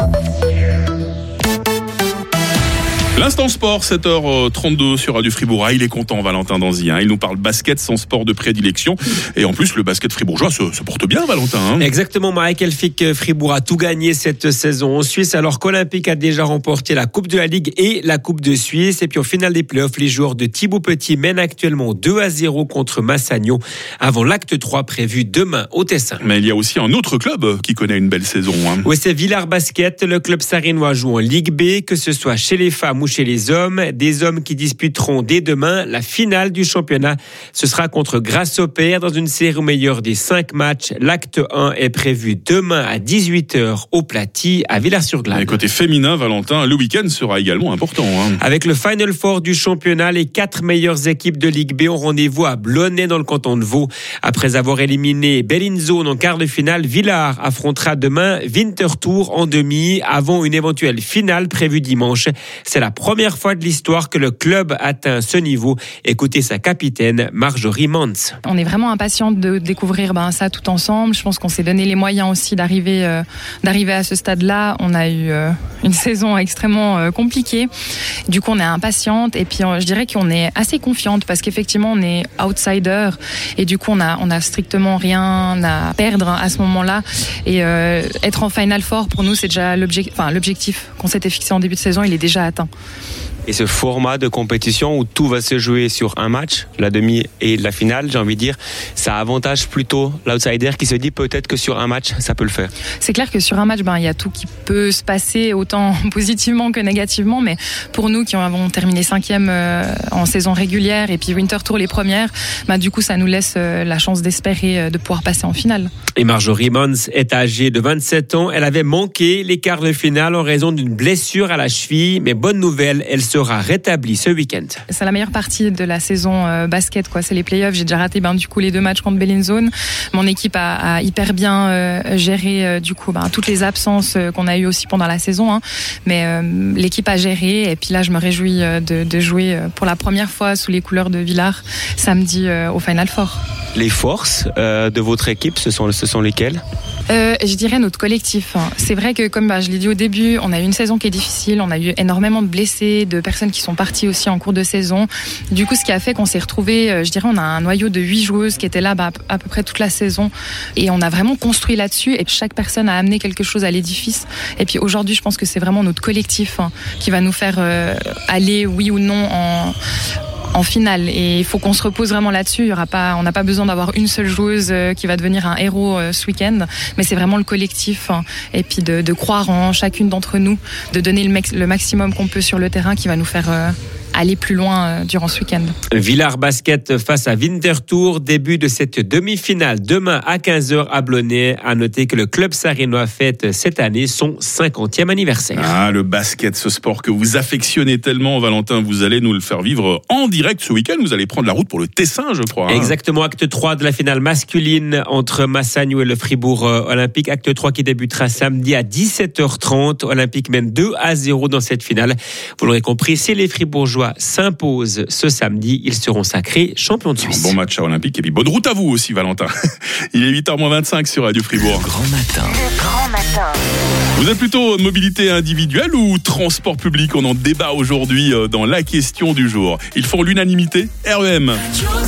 L'instant sport, sept heures trente-deux sur Radio Fribourg. Ah, il est content, Valentin Danzy. Hein. Il nous parle basket, son sport de prédilection. Et en plus, le basket fribourgeois se, se porte bien, Valentin. Hein. Exactement, Marek Elfik. Fribourg a tout gagné cette saison en Suisse, alors qu'Olympique a déjà remporté la Coupe de la Ligue et la Coupe de Suisse. Et puis, au final des playoffs, les joueurs de Thibaut Petit mènent actuellement deux à zéro contre Massagno avant l'acte trois prévu demain au Tessin. Mais il y a aussi un autre club qui connaît une belle saison. Hein. Oui, c'est Villars Basket. Le club sarinois joue en Ligue B, que ce soit chez les femmes ou chez les hommes, des hommes qui disputeront dès demain la finale du championnat. Ce sera contre Grasshopper dans une série au meilleur des cinq matchs. L'acte un est prévu demain à dix-huit heures au Platy à Villars-sur-Glane. Et côté féminin, Valentin, le week-end sera également important. Hein. Avec le Final Four du championnat, les quatre meilleures équipes de Ligue B ont rendez-vous à Blonay dans le canton de Vaud. Après avoir éliminé Bellinzone en quart de finale, Villars affrontera demain Winterthur en demi avant une éventuelle finale prévue dimanche. C'est la première fois de l'histoire que le club atteint ce niveau. Écoutez sa capitaine, Marjorie Mans. On est vraiment impatients de découvrir ben, ça tout ensemble. Je pense qu'on s'est donné les moyens aussi d'arriver, euh, d'arriver à ce stade-là. On a eu euh, une saison extrêmement euh, compliquée. Du coup, on est impatiente et puis euh, je dirais qu'on est assez confiante parce qu'effectivement, on est outsider et du coup, on a, on a strictement rien à perdre à ce moment-là. Et euh, être en Final Four, pour nous, c'est déjà l'objectif, enfin, l'objectif qu'on s'était fixé en début de saison, il est déjà atteint. Et ce format de compétition où tout va se jouer sur un match, la demi et la finale, j'ai envie de dire, ça avantage plutôt l'outsider qui se dit peut-être que sur un match, ça peut le faire. C'est clair que sur un match, ben, il y a tout qui peut se passer autant positivement que négativement, mais pour nous qui avons terminé cinquième euh, en saison régulière et puis Winterthur les premières, ben, du coup ça nous laisse euh, la chance d'espérer euh, de pouvoir passer en finale. Et Marjorie Mans est âgée de vingt-sept ans. Elle avait manqué les quarts de finale en raison d'une blessure à la cheville, mais bonne nouvelle, elle se sera rétabli ce week-end. C'est la meilleure partie de la saison euh, basket, quoi. C'est les playoffs. J'ai déjà raté ben, du coup les deux matchs contre Bellinzone. Mon équipe a, a hyper bien euh, géré euh, du coup ben, toutes les absences euh, qu'on a eues aussi pendant la saison. Hein. Mais euh, l'équipe a géré et puis là je me réjouis euh, de, de jouer euh, pour la première fois sous les couleurs de Villars samedi euh, au Final Four. Les forces euh, de votre équipe, ce sont, ce sont lesquelles ? Euh, je dirais notre collectif. C'est vrai que, comme bah, je l'ai dit au début, on a eu une saison qui est difficile, on a eu énormément de blessés, de personnes qui sont parties aussi en cours de saison. Du coup, ce qui a fait qu'on s'est retrouvés, je dirais, on a un noyau de huit joueuses qui étaient là bah, à peu près toute la saison. Et on a vraiment construit là-dessus. Et chaque personne a amené quelque chose à l'édifice. Et puis aujourd'hui, je pense que c'est vraiment notre collectif hein, qui va nous faire euh, aller, oui ou non, en... en finale et il faut qu'on se repose vraiment là-dessus. Il y aura pas, on n'a pas besoin d'avoir une seule joueuse qui va devenir un héros ce week-end, mais c'est vraiment le collectif et puis de, de croire en chacune d'entre nous, de donner le, max, le maximum qu'on peut sur le terrain qui va nous faire euh, aller plus loin durant ce week-end. Villars Basket face à Winterthur, début de cette demi-finale demain à quinze heures à Blonay. À noter que le club sarinois fête cette année son cinquantième anniversaire. Ah, le basket, ce sport que vous affectionnez tellement, Valentin, vous allez nous le faire vivre en direct ce week-end. Vous allez prendre la route pour le Tessin, je crois. Hein. Exactement, acte trois de la finale masculine entre Massagno et le Fribourg Olympique. Acte trois qui débutera samedi à dix-sept heures trente. Olympique mène deux à zéro dans cette finale. Vous l'aurez compris, si les Fribourgeois Fribourgeois s'impose ce samedi. Ils seront sacrés champions de Suisse. Un bon match olympique et puis bonne route à vous aussi, Valentin. Il est huit heures moins vingt-cinq sur Radio Fribourg. Le grand matin. Le grand matin. Vous êtes plutôt mobilité individuelle ou transport public? On en débat aujourd'hui dans la question du jour. Ils font l'unanimité. R E M.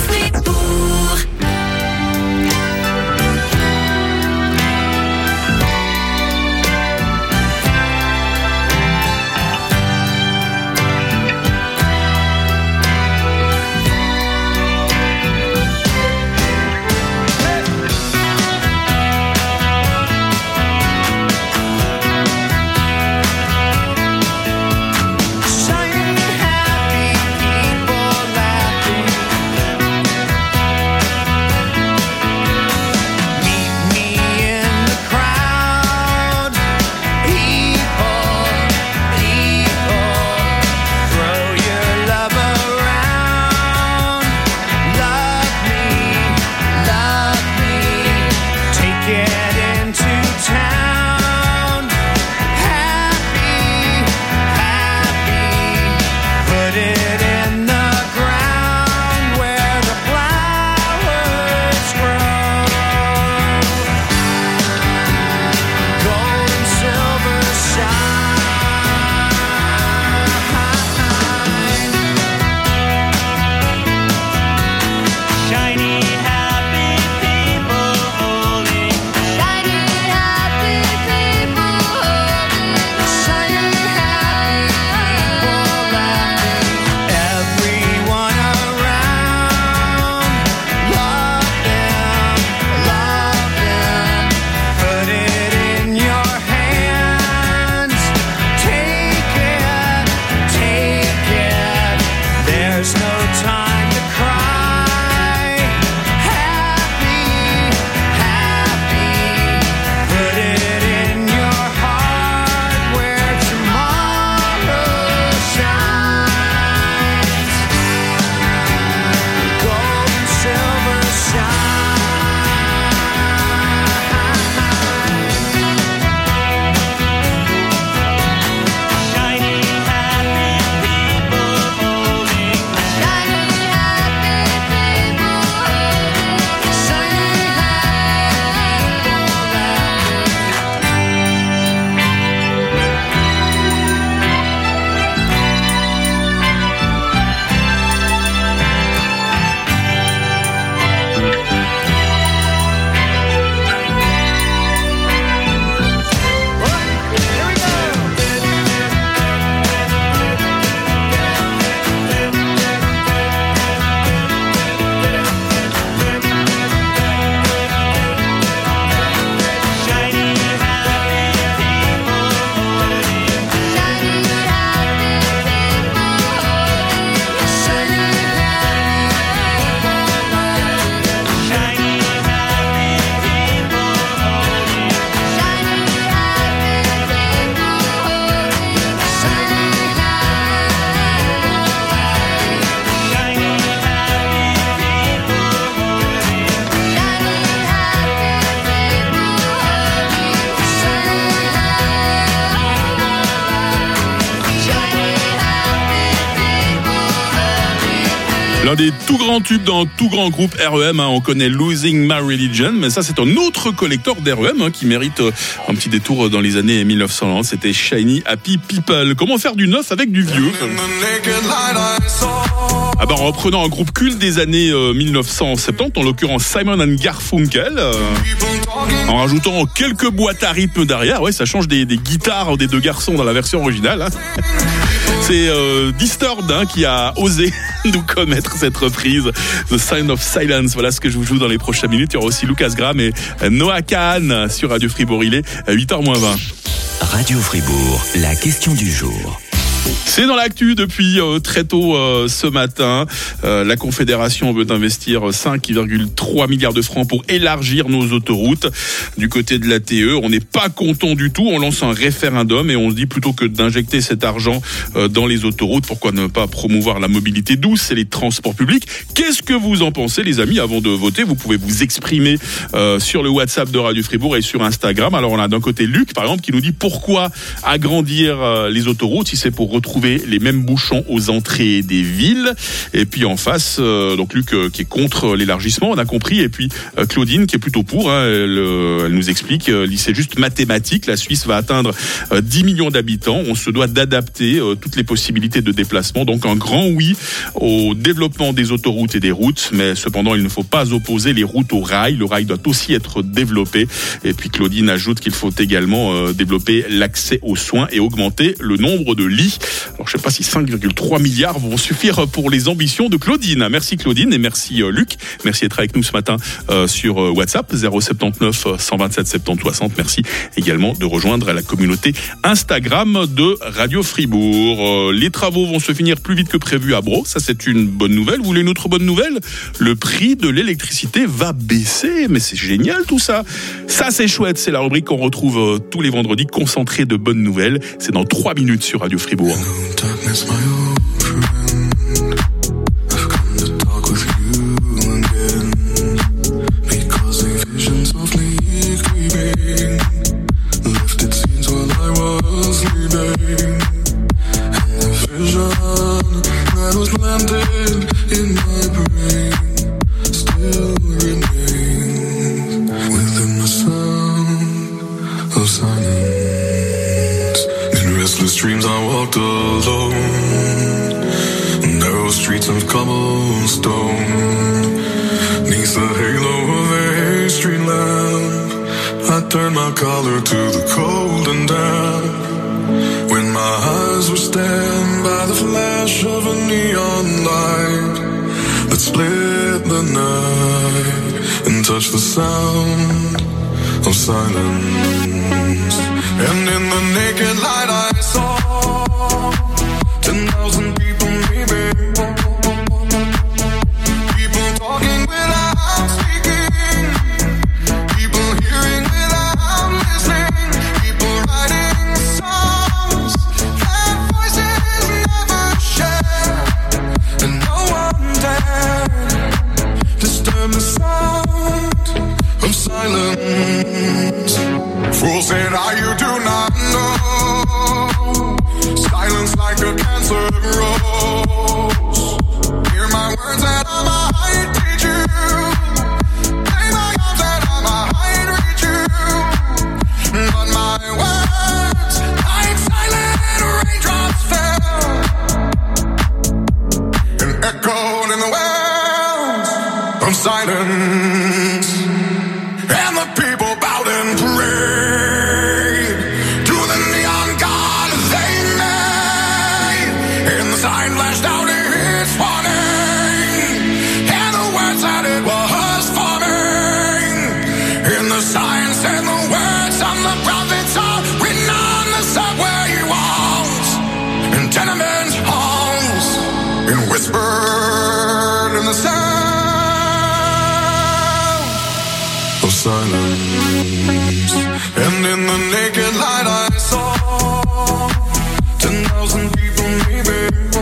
L'un des tout grands tubes d'un tout grand groupe R E M, hein, on connaît Losing My Religion, mais ça c'est un autre collector d'R E M hein, qui mérite un petit détour dans les années mille neuf cent quatre, c'était Shiny Happy People. Comment faire du neuf avec du vieux? Ah bah, en reprenant un groupe culte des années euh, mille neuf cent soixante-dix, en l'occurrence Simon and Garfunkel, euh, en rajoutant quelques boîtes à rythme derrière, ouais, ça change des, des guitares des deux garçons dans la version originale. Hein. C'est euh, Disturbed hein, qui a osé nous commettre cette reprise The Sign of Silence. Voilà ce que je vous joue dans les prochaines minutes. Il y aura aussi Lucas Graham et Noah Kahn sur Radio Fribourg. Il est à huit heures moins vingt. Radio Fribourg, la question du jour. C'est dans l'actu depuis euh, très tôt euh, ce matin. Euh, la Confédération veut investir cinq virgule trois milliards de francs pour élargir nos autoroutes. Du côté de l'A T E, on n'est pas content du tout. On lance un référendum et on se dit plutôt que d'injecter cet argent euh, dans les autoroutes, pourquoi ne pas promouvoir la mobilité douce et les transports publics? Qu'est-ce que vous en pensez, les amis? Avant de voter, vous pouvez vous exprimer euh, sur le WhatsApp de Radio Fribourg et sur Instagram. Alors on a d'un côté Luc, par exemple, qui nous dit pourquoi agrandir euh, les autoroutes si c'est pour retrouver retrouver les mêmes bouchons aux entrées des villes. Et puis en face, euh, donc Luc euh, qui est contre l'élargissement, on a compris. Et puis euh, Claudine qui est plutôt pour. Hein, elle, euh, elle nous explique, euh, c'est juste mathématique. La Suisse va atteindre euh, dix millions d'habitants. On se doit d'adapter euh, toutes les possibilités de déplacement. Donc un grand oui au développement des autoroutes et des routes. Mais cependant, il ne faut pas opposer les routes au rail. Le rail doit aussi être développé. Et puis Claudine ajoute qu'il faut également euh, développer l'accès aux soins et augmenter le nombre de lits. Alors je ne sais pas si cinq virgule trois milliards vont suffire pour les ambitions de Claudine. Merci Claudine et merci euh, Luc. Merci d'être avec nous ce matin euh, sur euh, WhatsApp zéro sept neuf cent vingt-sept soixante-dix soixante. Merci également de rejoindre la communauté Instagram de Radio Fribourg. Euh, les travaux vont se finir plus vite que prévu à Bro. Ça c'est une bonne nouvelle. Vous voulez une autre bonne nouvelle? Le prix de l'électricité va baisser. Mais c'est génial tout ça. Ça c'est chouette. C'est la rubrique qu'on retrouve euh, tous les vendredis, concentrée de bonnes nouvelles. C'est dans trois minutes sur Radio Fribourg. Dreams I walked alone, narrow streets of cobblestone, neath the halo of a street lamp, I turned my collar to the cold and damp, when my eyes were stabbed by the flash of a neon light, that split the night, and touched the sound of silence, and in the naked light I saw ten thousand people maybe, people talking without speaking, people hearing without listening, people writing songs that voices never share, and no one dared disturb the sound of silence. Fool said, I you do not know, silence like a cancer grows. Hear my words that I might teach you, play my arms that I might reach you, but my words like silent raindrops fell, and echoed in the wells of silence, and the people bowed and prayed. Sign flashed out its warning, and the words that it was forming, in the signs and the words of the prophets are written on the subway walls, in tenement halls, and whispered in the sound of silence, and in the naked light I saw ten thousand people maybe,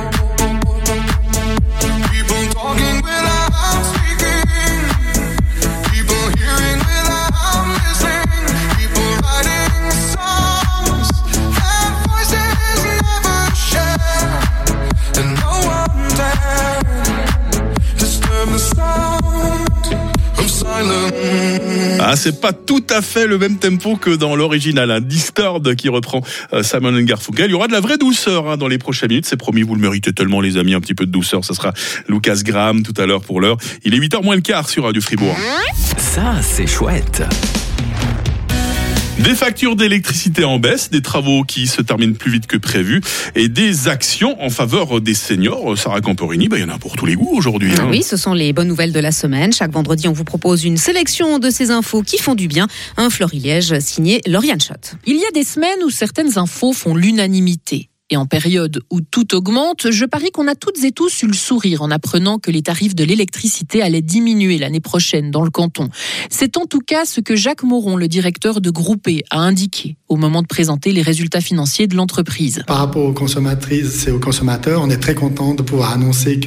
people talking without speaking, people hearing without listening, people writing songs that voices never share, and no one dared disturb the sound of silence. Ah, c'est pas tout à fait le même tempo que dans l'original, un hein. Disturbed qui reprend euh, Simon and Garfunkel. Il y aura de la vraie douceur hein, dans les prochaines minutes, c'est promis, vous le méritez tellement les amis, un petit peu de douceur, ça sera Lucas Graham tout à l'heure pour l'heure. Il est huit heures moins le quart sur Radio Fribourg. Ça, c'est chouette. Des factures d'électricité en baisse, des travaux qui se terminent plus vite que prévu et des actions en faveur des seniors. Sarah Camporini, bah, il y en a pour tous les goûts aujourd'hui. Ah hein. Oui, ce sont les bonnes nouvelles de la semaine. Chaque vendredi, on vous propose une sélection de ces infos qui font du bien. Un Florilège signé Lauriane Schott. Il y a des semaines où certaines infos font l'unanimité. Et en période où tout augmente, je parie qu'on a toutes et tous eu le sourire en apprenant que les tarifs de l'électricité allaient diminuer l'année prochaine dans le canton. C'est en tout cas ce que Jacques Moron, le directeur de Groupé, a indiqué au moment de présenter les résultats financiers de l'entreprise. Par rapport aux consommatrices et aux consommateurs, on est très content de pouvoir annoncer que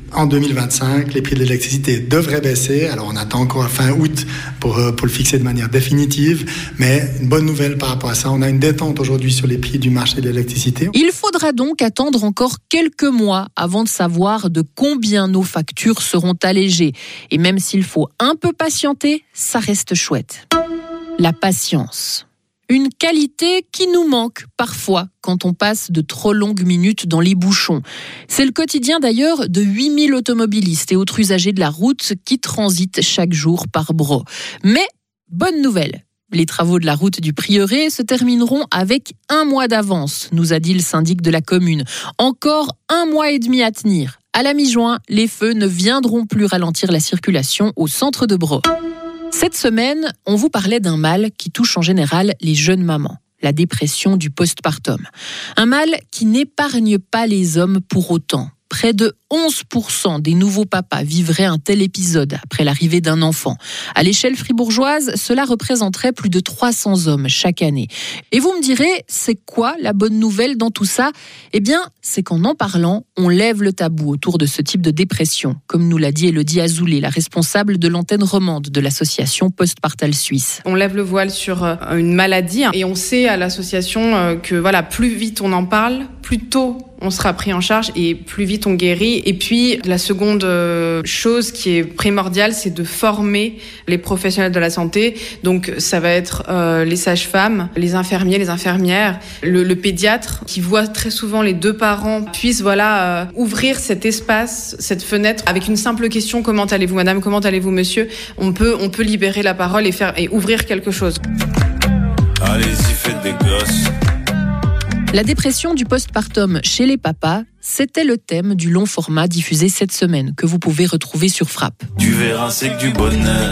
En deux mille vingt-cinq, les prix de l'électricité devraient baisser. Alors, on attend encore fin août pour, pour le fixer de manière définitive. Mais une bonne nouvelle par rapport à ça, on a une détente aujourd'hui sur les prix du marché de l'électricité. Il faudra donc attendre encore quelques mois avant de savoir de combien nos factures seront allégées. Et même s'il faut un peu patienter, ça reste chouette. La patience. Une qualité qui nous manque parfois quand on passe de trop longues minutes dans les bouchons. C'est le quotidien d'ailleurs de huit mille automobilistes et autres usagers de la route qui transitent chaque jour par Braux. Mais bonne nouvelle, les travaux de la route du Prieuré se termineront avec un mois d'avance, nous a dit le syndic de la commune. Encore un mois et demi à tenir. À la mi-juin, les feux ne viendront plus ralentir la circulation au centre de Braux. Cette semaine, on vous parlait d'un mal qui touche en général les jeunes mamans, la dépression du postpartum. Un mal qui n'épargne pas les hommes pour autant. Près de onze pour cent des nouveaux papas vivraient un tel épisode après l'arrivée d'un enfant. À l'échelle fribourgeoise, cela représenterait plus de trois cents hommes chaque année. Et vous me direz, c'est quoi la bonne nouvelle dans tout ça ? Eh bien, c'est qu'en en parlant, on lève le tabou autour de ce type de dépression, comme nous l'a dit Elodie Azoulay, la responsable de l'antenne romande de l'association Postpartal Suisse. On lève le voile sur une maladie et on sait à l'association que voilà, plus vite on en parle, plus tôt on sera pris en charge et plus vite on guérit. Et puis la seconde chose qui est primordiale, c'est de former les professionnels de la santé. Donc ça va être euh, les sages-femmes, les infirmiers, les infirmières, le, le pédiatre qui voit très souvent les deux parents puissent voilà euh, ouvrir cet espace, cette fenêtre avec une simple question: comment allez-vous madame, comment allez-vous monsieur. On peut on peut libérer la parole et faire et ouvrir quelque chose. Allez-y, faites des gosses. La dépression du postpartum chez les papas, c'était le thème du long format diffusé cette semaine, que vous pouvez retrouver sur Frappe. Tu verras, c'est que du bonheur.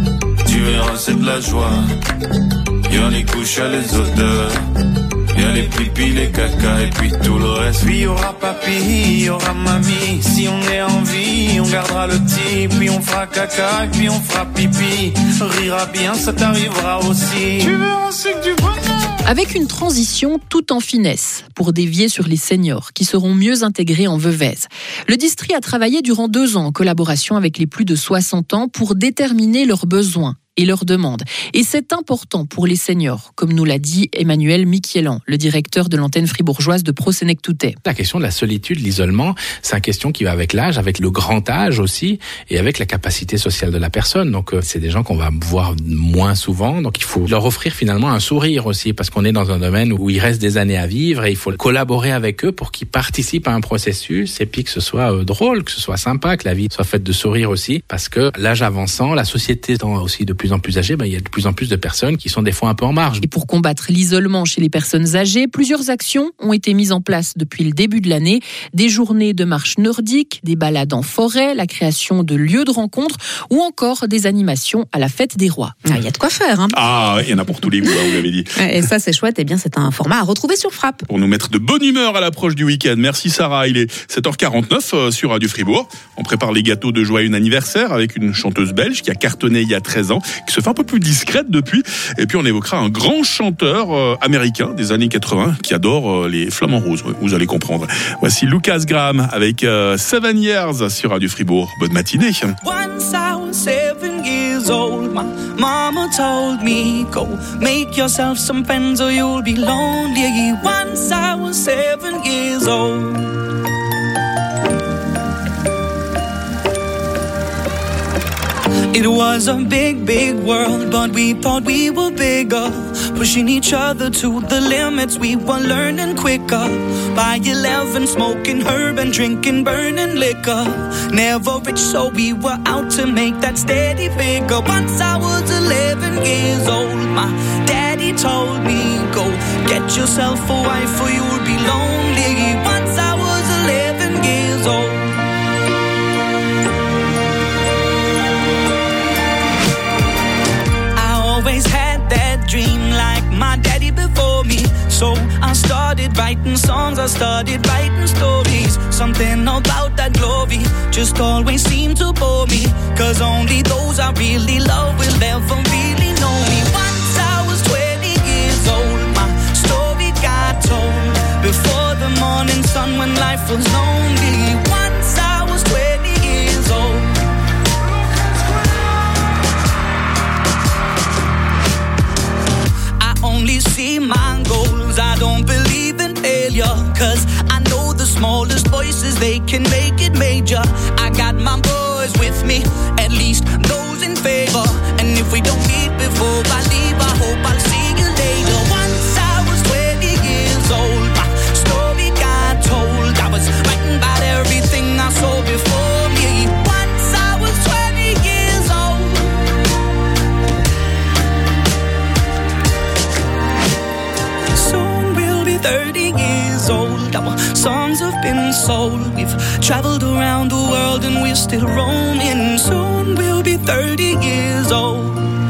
Tu verras, c'est de la joie. Il y a les couches, il y a les odeurs. Il y a les pipis, les caca et puis tout le reste. Puis il y aura papy, il y aura mamie. Si on est en vie, on gardera le petit. Puis on fera caca et puis on fera pipi. Rira bien, ça t'arrivera aussi. Tu verras, c'est que du bonheur. Avec une transition tout en finesse pour dévier sur les seniors qui seront mieux intégrés en Veuvez. Le district a travaillé durant deux ans en collaboration avec les plus de soixante ans pour déterminer leurs besoins et leurs demandes. Et c'est important pour les seniors, comme nous l'a dit Emmanuel Michielan, le directeur de l'antenne fribourgeoise de Pro-Sénèque-Toutet. La question de la solitude, l'isolement, c'est une question qui va avec l'âge, avec le grand âge aussi, et avec la capacité sociale de la personne. Donc c'est des gens qu'on va voir moins souvent, donc il faut leur offrir finalement un sourire aussi, parce qu'on est dans un domaine où il reste des années à vivre, et il faut collaborer avec eux pour qu'ils participent à un processus, et puis que ce soit euh, drôle, que ce soit sympa, que la vie soit faite de sourire aussi, parce que l'âge avançant, la société étant aussi de plus en plus âgée, ben, il y a de plus en plus de personnes qui sont des fois un peu en marge. Et pour combattre l'isolement chez les personnes âgées, plusieurs actions ont été mises en place depuis le début de l'année. Des journées de marche nordique, des balades en forêt, la création de lieux de rencontre ou encore des animations à la fête des rois. Il ah, y a de quoi faire. Hein. Ah, il y en a pour tous les goûts, vous l'avez dit. Et ça, c'est chouette. Et bien, c'est un format à retrouver sur Frappe. Pour nous mettre de bonne humeur à l'approche du week-end. Merci Sarah. Il est sept heures quarante-neuf euh, sur Radio Fribourg. On prépare les gâteaux de joyeux anniversaire avec une chanteuse belge qui a cartonné il y a treize ans, qui se fait un peu plus discrète depuis. Et puis on évoquera un grand chanteur euh, américain des années quatre-vingts qui adore euh, les flamants roses. Vous allez comprendre. Voici Lucas Graham avec euh, Seven Years sur Radio Fribourg. Bonne matinée. Once I was seven years old, my mama told me, go make yourself some friends or you'll be lonely. Once I was seven years old. It was a big, big world, but we thought we were bigger. Pushing each other to the limits, we were learning quicker. By eleven, smoking herb and drinking burning liquor. Never rich, so we were out to make that steady figure. Once I was eleven years old, my daddy told me, go get yourself a wife or you'll be lonely. Once I was eleven years old. Always had that dream like my daddy before me. So I started writing songs, I started writing stories. Something about that glory just always seemed to bore me. Cause only those I really love will ever really know me. Once I was twenty years old, my story got told. Before the morning sun when life was lonely. Once I was twenty can make it major. I got my boys with me, at least those in favor. And if we don't meet before I leave, I hope I'll see you later. Once I was twenty years old, my story got told. I was writing about everything I saw before me. Once I was twenty years old. Soon we'll be thirty years old. Our songs have been sold. We've traveled around the world and we're still roaming. Soon we'll be thirty years old.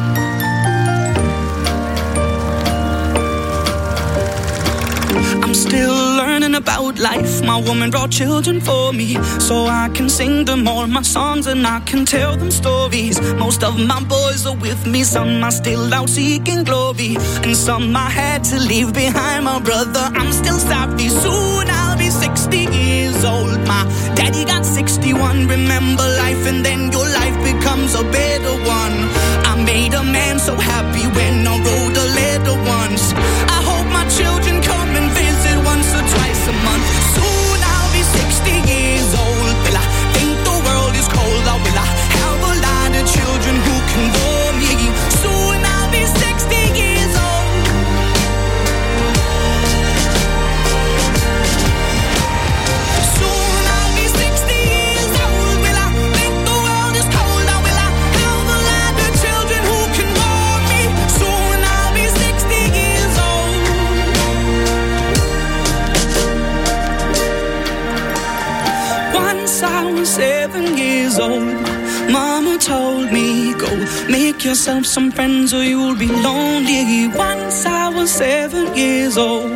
I'm still learning about life. My woman brought children for me, so I can sing them all my songs and I can tell them stories. Most of my boys are with me, some are still out seeking glory, and some I had to leave behind. My brother, I'm still sorry. Soon I'll be sixty years old. My daddy got sixty-one. Remember life and then your life becomes a better one. I made a man so happy when I wrote a letter once. I hope my children come and visit once or twice a month. Soon I'll be sixty years old. Will I think the world is cold, or will I have a lot of children who can bore me? Soon I'll be sixty years old. Soon I'll be sixty years old. Will I think the world is cold, or will I have a lot of children who can bore me? Soon I'll be sixty years old. Once I was seven years old. Mama told me, go make yourself some friends or you'll be lonely. Once I was seven years old.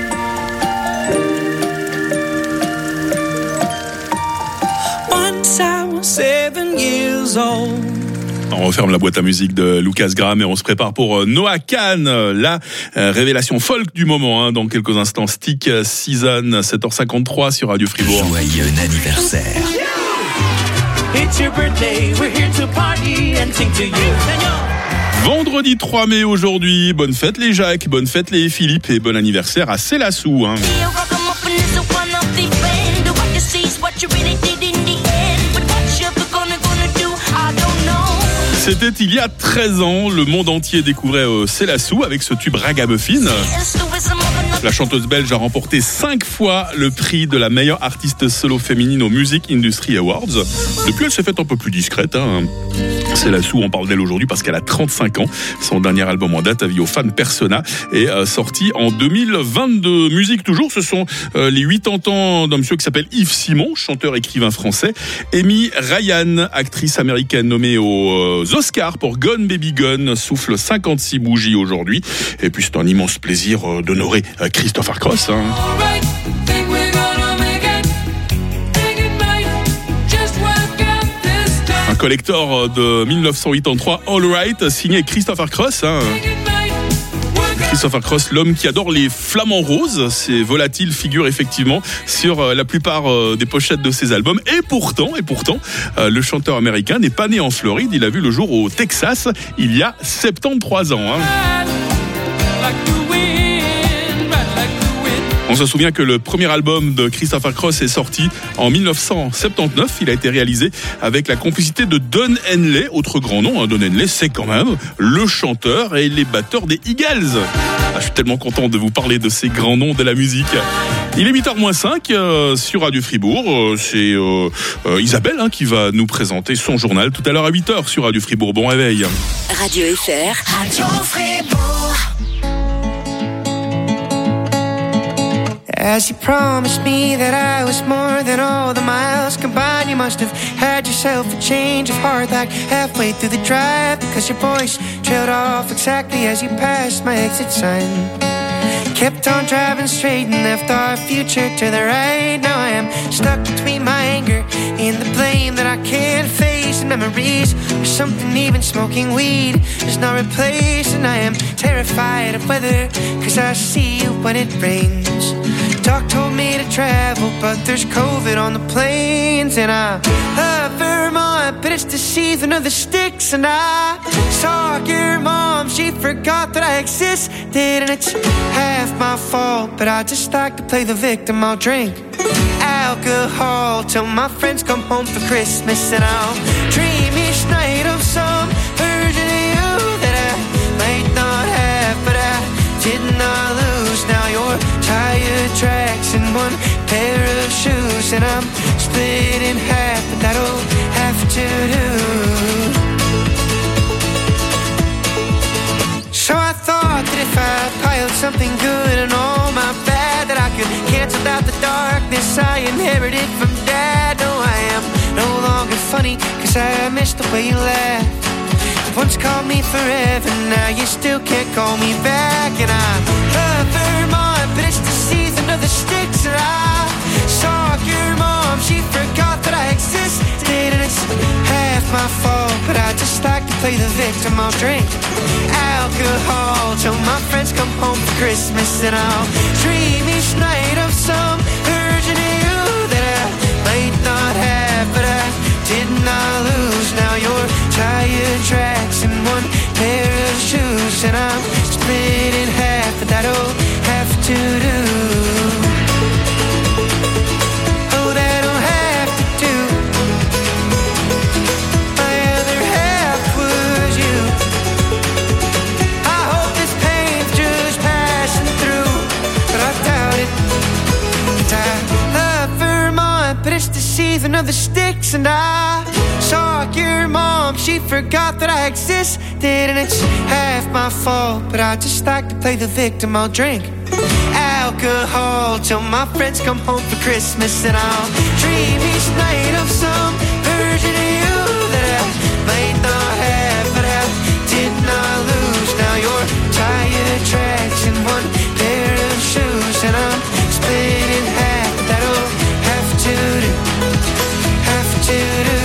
Once I was seven years old. On referme la boîte à musique de Lucas Graham et on se prépare pour Noah Kahan, la révélation folk du moment. Hein. Dans quelques instants, Stick Season, sept heures cinquante-trois sur Radio Fribourg. Joyeux anniversaire. It's your birthday, we're here to party and sing to you. Vendredi trois mai aujourd'hui, bonne fête les Jacques, bonne fête les Philippe et bon anniversaire à Célassou. Hein. C'était il y a treize ans, le monde entier découvrait euh, Célassou avec ce tube Ragamuffin. La chanteuse belge a remporté cinq fois le prix de la meilleure artiste solo féminine au Music Industry Awards. Depuis, elle s'est faite un peu plus discrète. Hein. Célassou, on parle d'elle aujourd'hui parce qu'elle a trente-cinq ans. Son dernier album en date, Avis aux fans Persona, est euh, sorti en deux mille vingt-deux. Musique toujours, ce sont euh, les quatre-vingts ans d'un monsieur qui s'appelle Yves Simon, chanteur-écrivain français. Amy Ryan, actrice américaine nommée aux euh, Oscars pour Gone Baby Gone, souffle cinquante-six bougies aujourd'hui. Et puis c'est un immense plaisir euh, d'honorer euh, Christopher Cross. Hein. Un collector de dix-neuf cent quatre-vingt-trois, All Right, signé Christopher Cross. Hein. Christopher Cross, l'homme qui adore les flamants roses. Ces volatiles figurent effectivement sur la plupart des pochettes de ses albums. Et pourtant, et pourtant, le chanteur américain n'est pas né en Floride. Il a vu le jour au Texas il y a soixante-treize ans. Hein. On se souvient que le premier album de Christopher Cross est sorti en dix-neuf cent soixante-dix-neuf. Il a été réalisé avec la complicité de Don Henley, autre grand nom. Don Henley, c'est quand même le chanteur et les batteurs des Eagles. Ah, je suis tellement content de vous parler de ces grands noms de la musique. Il est huit heures moins cinq euh, sur Radio Fribourg. Euh, c'est euh, euh, Isabelle hein, qui va nous présenter son journal tout à l'heure à huit heures sur Radio Fribourg. Bon réveil. Radio F R. Radio Fribourg. As you promised me that I was more than all the miles combined, you must have had yourself a change of heart like halfway through the drive, because your voice trailed off exactly as you passed my exit sign. Kept on driving straight and left our future to the right. Now I am stuck between my anger and the blame that I can't face, and memories or something even smoking weed is not replaced. And I am terrified of weather, cause I see you when it rains. Doc told me to travel, but there's COVID on the planes. And I love Vermont, but it's the season of the sticks. And I saw your mom, she forgot that I existed. And it's half my fault, but I just like to play the victim. I'll drink alcohol till my friends come home for Christmas. And I'll dream each night of some version of you that I might not have, but I did not lose. Now you're tire tracks and one pair of shoes, and I'm split in half, but that'll have to do. So I thought that if I piled something good and all my bad, that I could cancel out the darkness I inherited from Dad. No, I am no longer funny, cause I miss the way you laugh. You once called me forever, now you still can't call me back. And I love Vermont, but it's the season of the sticks. And I saw your mom, she forgot that I existed. And it's half my fault, but I just like to play the victim. I'll drink alcohol till my friends come home for Christmas. And I'll dream each night of some version of you that I might not have, but I did not lose. Now you're tire tracks and one pair of shoes, and I'm split in half, but that'll have to do. Oh, that'll have to do. My other half was you. I hope this pain's just passing through, but I doubt it. And I love Vermont, but it's the season of the sticks. And I saw your mom, she forgot that I existed. And it's half my fault, but I just like to play the victim. I'll drink alcohol till my friends come home for Christmas. And I'll dream each night of some version of you that I might not have, but I did not lose. Now you're tire tracks and one pair of shoes, and I'm split in half. That'll have to do, have to do.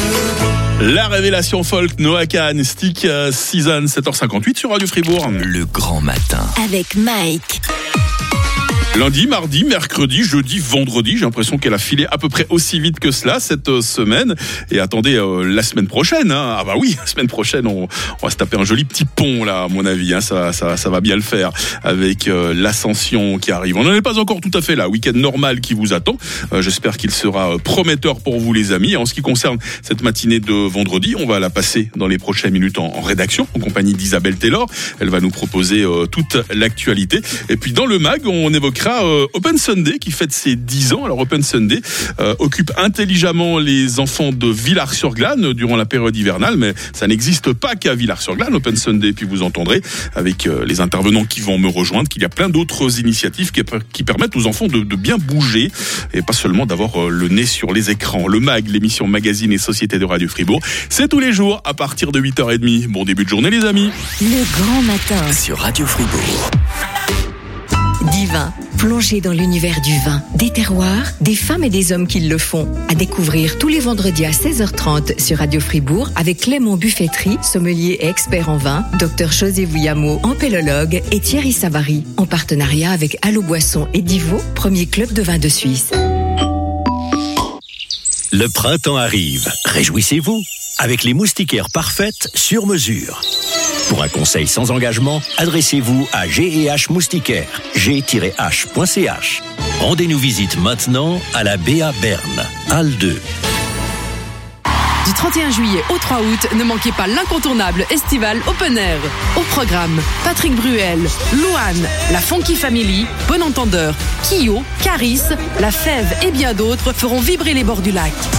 La révélation folk, Noah Kahan, Stick Season, sept heures cinquante-huit sur Radio Fribourg. Le grand matin. Avec Mike. Lundi, mardi, mercredi, jeudi, vendredi, j'ai l'impression qu'elle a filé à peu près aussi vite que cela cette euh, semaine. Et attendez, euh, la semaine prochaine, hein. Ah bah oui, la semaine prochaine, on, on va se taper un joli petit pont là, à mon avis, hein. ça, ça, ça va bien le faire avec euh, l'ascension qui arrive. On n'en est pas encore tout à fait là, week-end normal qui vous attend. Euh, j'espère qu'il sera prometteur pour vous les amis. En ce qui concerne cette matinée de vendredi, on va la passer dans les prochaines minutes en, en rédaction, en compagnie d'Isabelle Taylor. Elle va nous proposer euh, toute l'actualité. Et puis dans le mag, on évoquera Euh, Open Sunday qui fête ses dix ans. Alors Open Sunday euh, occupe intelligemment les enfants de Villars-sur-Glâne durant la période hivernale, mais ça n'existe pas qu'à Villars-sur-Glâne, Open Sunday. Puis vous entendrez avec euh, les intervenants qui vont me rejoindre qu'il y a plein d'autres initiatives qui, qui permettent aux enfants de, de bien bouger et pas seulement d'avoir euh, le nez sur les écrans. Le MAG, l'émission Magazine et Société de Radio Fribourg, c'est tous les jours à partir de huit heures trente. Bon début de journée les amis. Le grand matin sur Radio Fribourg. Divin, plongé dans l'univers du vin, des terroirs, des femmes et des hommes qui le font. À découvrir tous les vendredis à seize heures trente sur Radio Fribourg avec Clément Buffetterie, sommelier et expert en vin, Docteur José Vouillamo, ampélologue et Thierry Savary, en partenariat avec Allo Boisson et Divo, premier club de vin de Suisse. Le printemps arrive. Réjouissez-vous avec les moustiquaires parfaites sur mesure. Pour un conseil sans engagement, adressez-vous à G et H Moustiquaires, g tiret h point c h. Rendez-nous visite maintenant à la B A Berne, Halle deux. Du trente et un juillet au trois août, ne manquez pas l'incontournable Estival Open Air. Au programme, Patrick Bruel, Louane, la Funky Family, Bon Entendeur, Kyo, Caris, La Fève et bien d'autres feront vibrer les bords du lac.